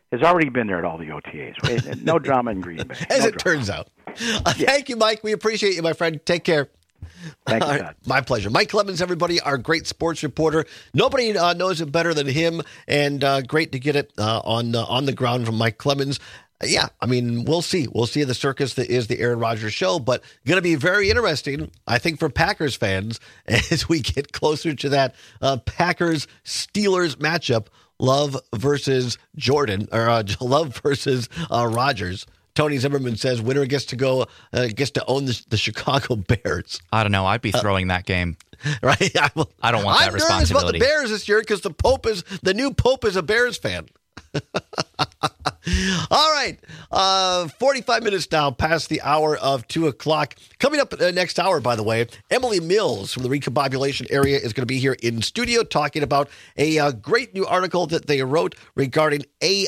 has already been there at all the OTAs. No drama in Green Bay. As it turns out. Thank you, Mike. We appreciate you, my friend. Take care. Thank you, Todd. My pleasure. Mike Clemens, everybody, our great sports reporter. Nobody knows it better than him, and great to get it on the ground from Mike Clemens. Yeah, I mean, we'll see. We'll see the circus that is the Aaron Rodgers show, but going to be very interesting, I think, for Packers fans as we get closer to that Packers-Steelers matchup, Love versus Jordan, or Love versus Rodgers. Tony Zimmerman says winner gets to own the Chicago Bears. I don't know. I'd be throwing that game. Right? I don't want that responsibility. I'm nervous about the Bears this year because the new Pope is a Bears fan. All right. 45 minutes now past the hour of 2 o'clock. Coming up next hour, by the way, Emily Mills from the Recombobulation area is going to be here in studio talking about a great new article that they wrote regarding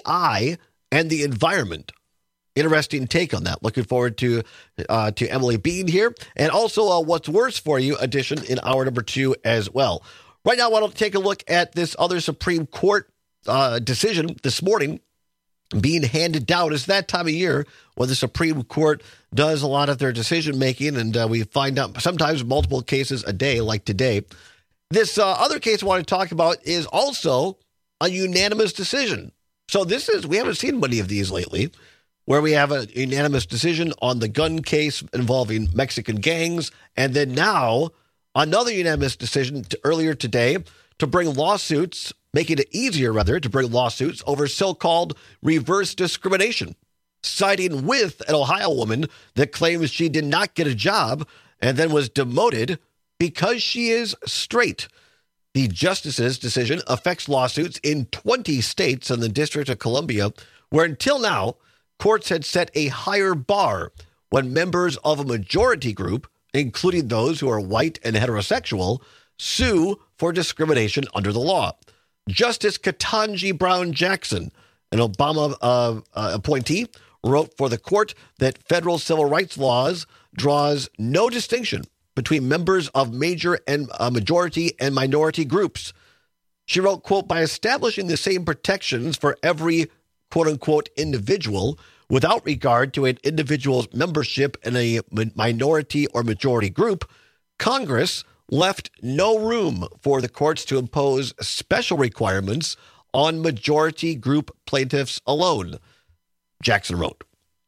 AI and the environment. Interesting take on that. Looking forward to Emily being here. And also What's Worse for You edition in hour number 2 as well. Right now, I want to take a look at this other Supreme Court decision this morning being handed down. It's that time of year when the Supreme Court does a lot of their decision making, and we find out sometimes multiple cases a day, like today. This other case I want to talk about is also a unanimous decision. So we haven't seen many of these lately, where we have a unanimous decision on the gun case involving Mexican gangs, and then now another unanimous decision earlier today to bring lawsuits, making it easier, rather, to bring lawsuits over so-called reverse discrimination, siding with an Ohio woman that claims she did not get a job and then was demoted because she is straight. The justice's decision affects lawsuits in 20 states and the District of Columbia, where until now, courts had set a higher bar when members of a majority group, including those who are white and heterosexual, sue for discrimination under the law. Justice Ketanji Brown Jackson, an Obama appointee, wrote for the court that federal civil rights laws draws no distinction between members of major and majority and minority groups. She wrote, quote, by establishing the same protections for every quote unquote individual without regard to an individual's membership in a minority or majority group, Congress left no room for the courts to impose special requirements on majority group plaintiffs alone, Jackson wrote.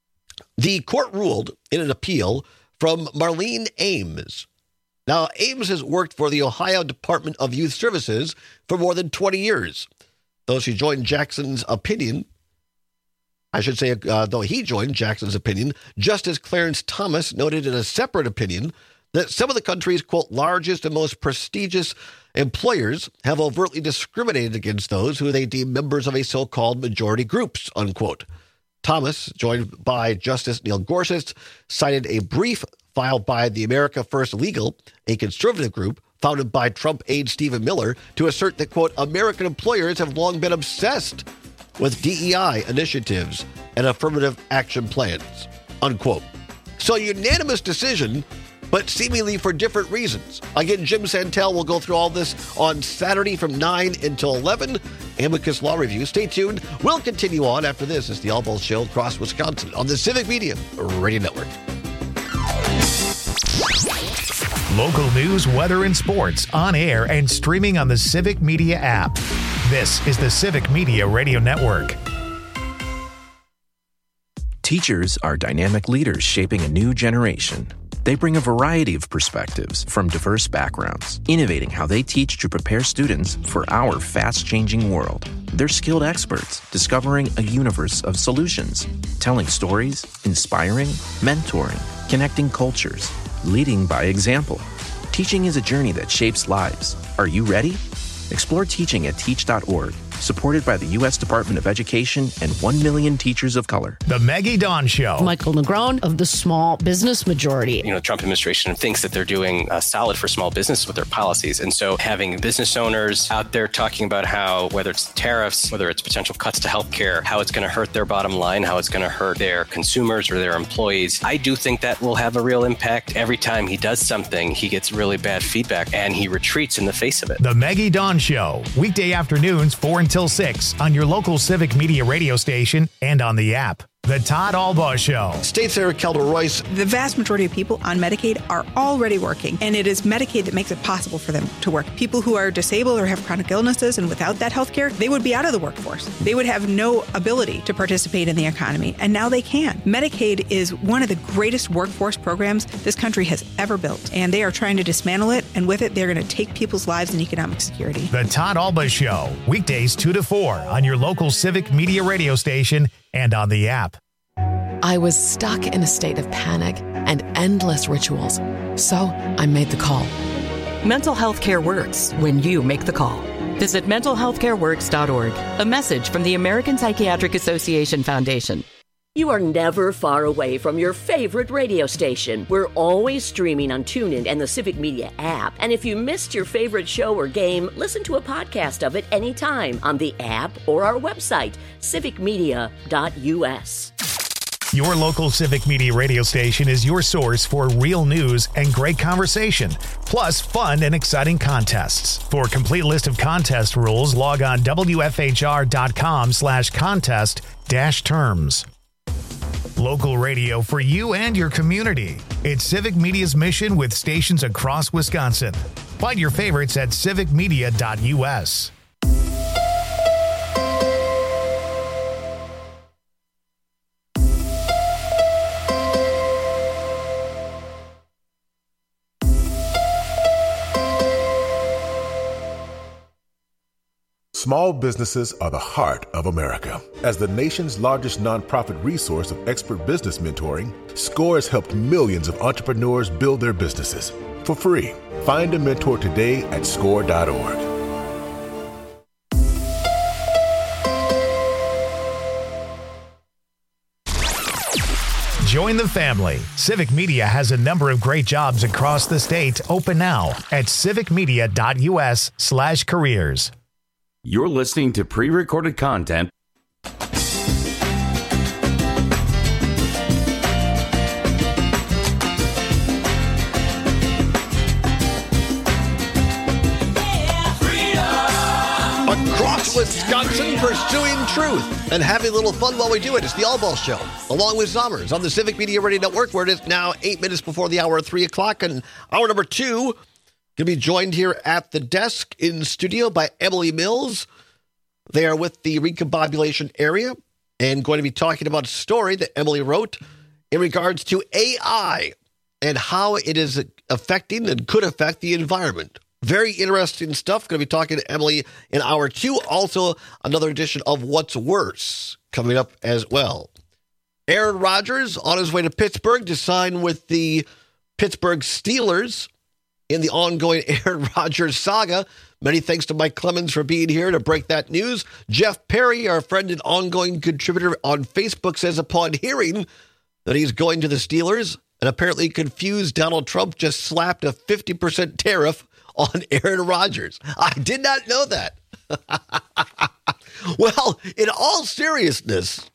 The court ruled in an appeal from Marlene Ames. Now, Ames has worked for the Ohio Department of Youth Services for more than 20 years. Though he joined Jackson's opinion, Justice Clarence Thomas noted in a separate opinion that some of the country's, quote, largest and most prestigious employers have overtly discriminated against those who they deem members of a so-called majority groups, unquote. Thomas, joined by Justice Neil Gorsuch, cited a brief filed by the America First Legal, a conservative group founded by Trump aide Stephen Miller, to assert that, quote, American employers have long been obsessed with DEI initiatives and affirmative action plans, unquote. So unanimous decision, but seemingly for different reasons. Again, Jim Santel will go through all this on Saturday from 9 until 11. Amicus Law Review. Stay tuned. We'll continue on after this. It's the All Balls Show across Wisconsin on the Civic Media Radio Network. Local news, weather, and sports on air and streaming on the Civic Media app. This is the Civic Media Radio Network. Teachers are dynamic leaders shaping a new generation. They bring a variety of perspectives from diverse backgrounds, innovating how they teach to prepare students for our fast-changing world. They're skilled experts, discovering a universe of solutions, telling stories, inspiring, mentoring, connecting cultures, leading by example. Teaching is a journey that shapes lives. Are you ready? Explore teaching at teach.org, supported by the U.S. Department of Education and 1 million teachers of color. The Maggie Dawn Show. Michael Negron of the Small Business Majority. The Trump administration thinks that they're doing solid for small business with their policies. And so having business owners out there talking about how, whether it's tariffs, whether it's potential cuts to healthcare, how it's going to hurt their bottom line, how it's going to hurt their consumers or their employees, I do think that will have a real impact. Every time he does something, he gets really bad feedback and he retreats in the face of it. The Maggie Dawn Show. Weekday afternoons 4 until 6 on your local Civic Media radio station and on the app. The Todd Albaugh Show. State Senator Kelda Royce. The vast majority of people on Medicaid are already working, and it is Medicaid that makes it possible for them to work. People who are disabled or have chronic illnesses and without that health care, they would be out of the workforce. They would have no ability to participate in the economy, and now they can. Medicaid is one of the greatest workforce programs this country has ever built, and they are trying to dismantle it, and with it, they're going to take people's lives and economic security. The Todd Albaugh Show, weekdays 2 to 4 on your local Civic Media radio station and on the app. I was stuck in a state of panic and endless rituals, so I made the call. Mental health care works when you make the call. Visit mentalhealthcareworks.org. A message from the American Psychiatric Association Foundation. You are never far away from your favorite radio station. We're always streaming on TuneIn and the Civic Media app. And if you missed your favorite show or game, listen to a podcast of it anytime on the app or our website, civicmedia.us. Your local Civic Media radio station is your source for real news and great conversation, plus fun and exciting contests. For a complete list of contest rules, log on wfhr.com/contest-terms. Local radio for you and your community. It's Civic Media's mission with stations across Wisconsin. Find your favorites at civicmedia.us. Small businesses are the heart of America. As the nation's largest nonprofit resource of expert business mentoring, SCORE has helped millions of entrepreneurs build their businesses for free. Find a mentor today at score.org. Join the family. Civic Media has a number of great jobs across the state open now at civicmedia.us/careers. You're listening to pre-recorded content. Across Wisconsin, pursuing truth and having a little fun while we do it. It's the Albaugh Show, along with Zommers on the Civic Media Radio Network, where it is now 8 minutes before the hour of 3 o'clock. And hour number 2, going to be joined here at the desk in studio by Emily Mills. They are with the recombobulation area and going to be talking about a story that Emily wrote in regards to AI and how it is affecting and could affect the environment. Very interesting stuff. Going to be talking to Emily in hour 2. Also, another edition of What's Worse coming up as well. Aaron Rodgers on his way to Pittsburgh to sign with the Pittsburgh Steelers in the ongoing Aaron Rodgers saga. Many thanks to Mike Clemens for being here to break that news. Jeff Perry, our friend and ongoing contributor on Facebook, says upon hearing that he's going to the Steelers and apparently confused, Donald Trump just slapped a 50% tariff on Aaron Rodgers. I did not know that. Well, in all seriousness,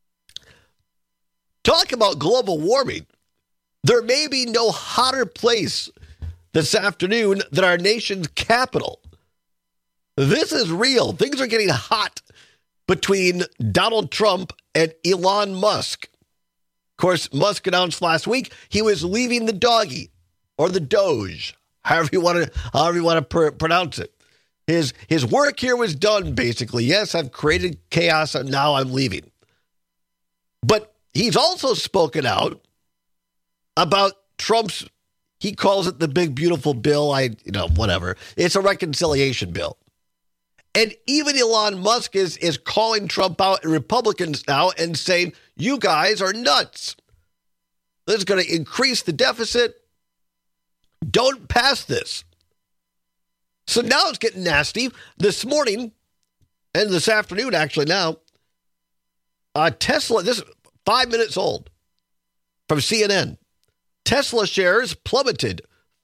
talk about global warming. There may be no hotter place this afternoon than our nation's capital. This is real. Things are getting hot between Donald Trump and Elon Musk. Of course, Musk announced last week he was leaving the doggy, or the Doge, however you want to pronounce it. His work here was done, basically. Yes, I've created chaos, and now I'm leaving. But he's also spoken out about Trump's, he calls it the big, beautiful bill. Whatever. It's a reconciliation bill. And even Elon Musk is calling Trump out and Republicans now and saying, you guys are nuts. This is going to increase the deficit. Don't pass this. So now it's getting nasty. This morning, and this afternoon actually now, Tesla, this is 5 minutes old from CNN. Tesla shares plummeted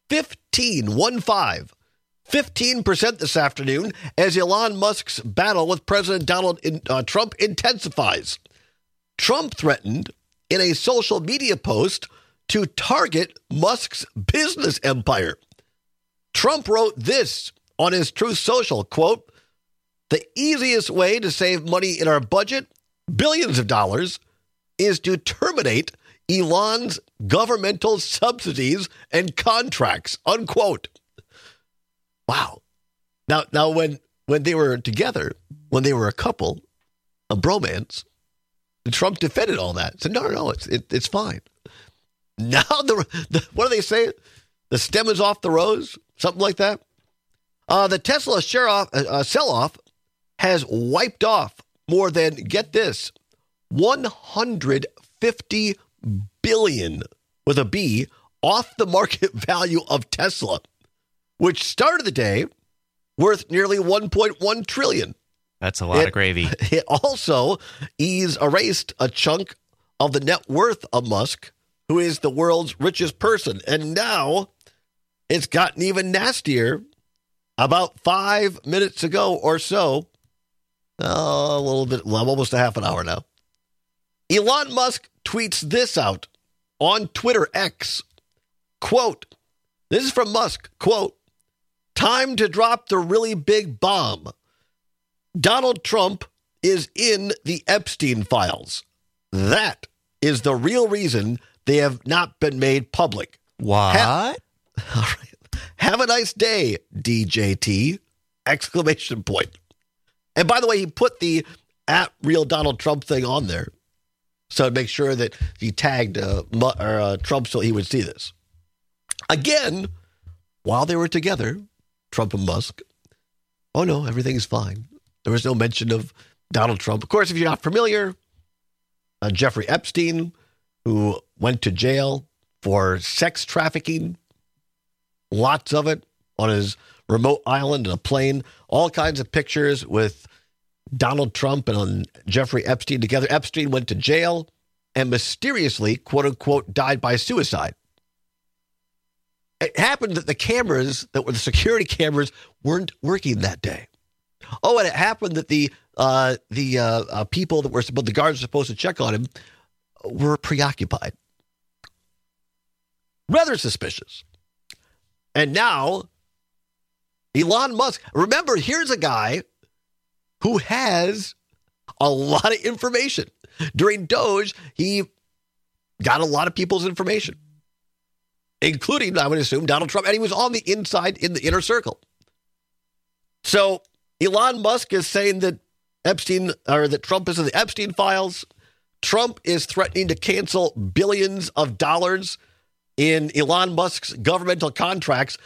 15% this afternoon as Elon Musk's battle with President Donald Trump intensifies. Trump threatened in a social media post to target Musk's business empire. Trump wrote this on his Truth Social, quote, The easiest way to save money in our budget, billions of dollars, is to terminate Elon's governmental subsidies and contracts, unquote. Wow. Now when they were together, when they were a couple, a bromance, Trump defended all that. Said, no, it's fine. Now, what do they say? The stem is off the rose? Something like that? The Tesla sell-off has wiped off more than, get this, 150 billion, with a B, off the market value of Tesla, which started the day worth nearly 1.1 trillion. That's a lot of gravy. It also erased a chunk of the net worth of Musk, who is the world's richest person. And now it's gotten even nastier. About 5 minutes ago or so, a little bit, almost a half an hour now, Elon Musk tweets this out on Twitter X. Quote, this is from Musk, quote, time to drop the really big bomb. Donald Trump is in the Epstein files. That is the real reason they have not been made public. What? All right. Have a nice day, DJT! Exclamation point. And by the way, he put the @RealDonaldTrump thing on there. So to make sure that he tagged Trump so he would see this. Again, while they were together, Trump and Musk, oh no, everything's fine. There was no mention of Donald Trump. Of course, if you're not familiar, Jeffrey Epstein, who went to jail for sex trafficking, lots of it, on his remote island in a plane, all kinds of pictures with Donald Trump and Jeffrey Epstein together. Epstein went to jail and mysteriously, quote unquote, died by suicide. It happened that the cameras, that were the security cameras, weren't working that day. Oh, and it happened that the people that were the guards were supposed to check on him were preoccupied. Rather suspicious. And now, Elon Musk, remember, here's a guy who has a lot of information. During Doge, he got a lot of people's information, including, I would assume, Donald Trump, and he was on the inside in the inner circle. So Elon Musk is saying that that Trump is in the Epstein files. Trump is threatening to cancel billions of dollars in Elon Musk's governmental contracts.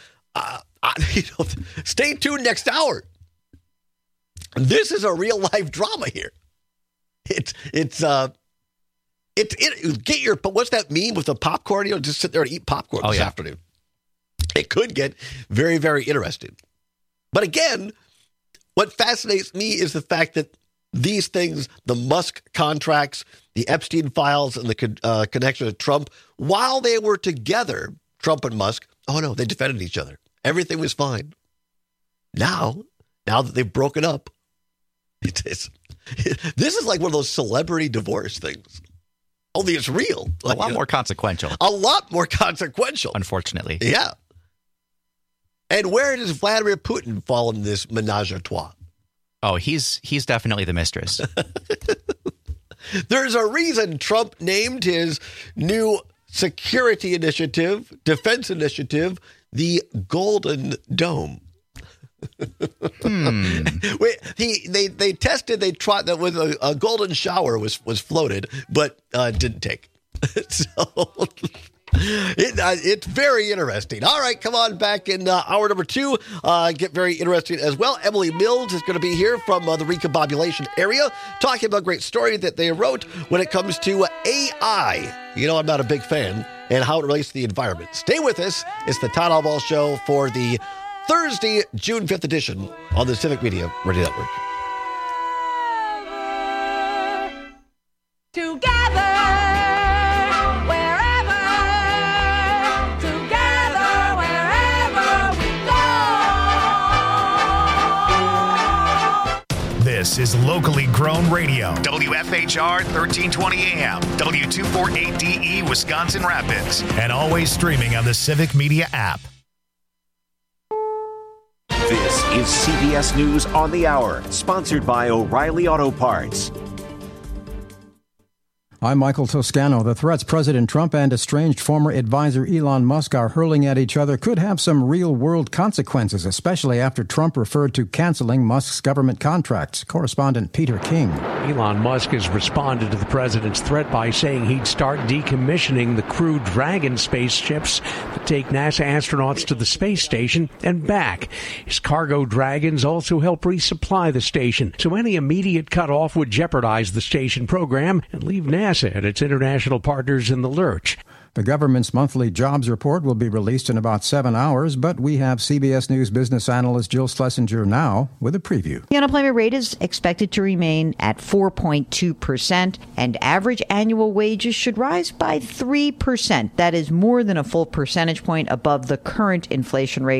Stay tuned next hour. This is a real life drama here. Get your, what's that meme with the popcorn? Just sit there and eat popcorn this afternoon. It could get very, very interesting. But again, what fascinates me is the fact that these things, the Musk contracts, the Epstein files, and the connection to Trump, while they were together, Trump and Musk, oh no, they defended each other. Everything was fine. Now that they've broken up, this is like one of those celebrity divorce things. Only it's real. A lot more consequential. A lot more consequential. Unfortunately. Yeah. And where does Vladimir Putin fall in this menage a trois? Oh, he's definitely the mistress. There's a reason Trump named his new security initiative, defense initiative, the Golden Dome. Wait, they tested, they tried that with a golden shower was floated, but didn't take. So it's very interesting. All right, come on back in hour number 2. Get very interesting as well. Emily Mills is going to be here from the recombobulation area, talking about a great story that they wrote when it comes to AI. You know, I'm not a big fan, and how it relates to the environment. Stay with us. It's the Todd Albaugh Show for the Thursday, June 5th edition on the Civic Media Radio Network. Together, wherever we go. This is locally grown radio. WFHR 1320 AM, W248DE Wisconsin Rapids, and always streaming on the Civic Media app. This is CBS News on the Hour, sponsored by O'Reilly Auto Parts. I'm Michael Toscano. The threats President Trump and estranged former advisor Elon Musk are hurling at each other could have some real-world consequences, especially after Trump referred to canceling Musk's government contracts. Correspondent Peter King. Elon Musk has responded to the president's threat by saying he'd start decommissioning the Crew Dragon spaceships that take NASA astronauts to the space station and back. His cargo Dragons also help resupply the station, so any immediate cutoff would jeopardize the station program and leave NASA and its international partners in the lurch. The government's monthly jobs report will be released in about 7 hours, but we have CBS News business analyst Jill Schlesinger now with a preview. The unemployment rate is expected to remain at 4.2%, and average annual wages should rise by 3%. That is more than a full percentage point above the current inflation rate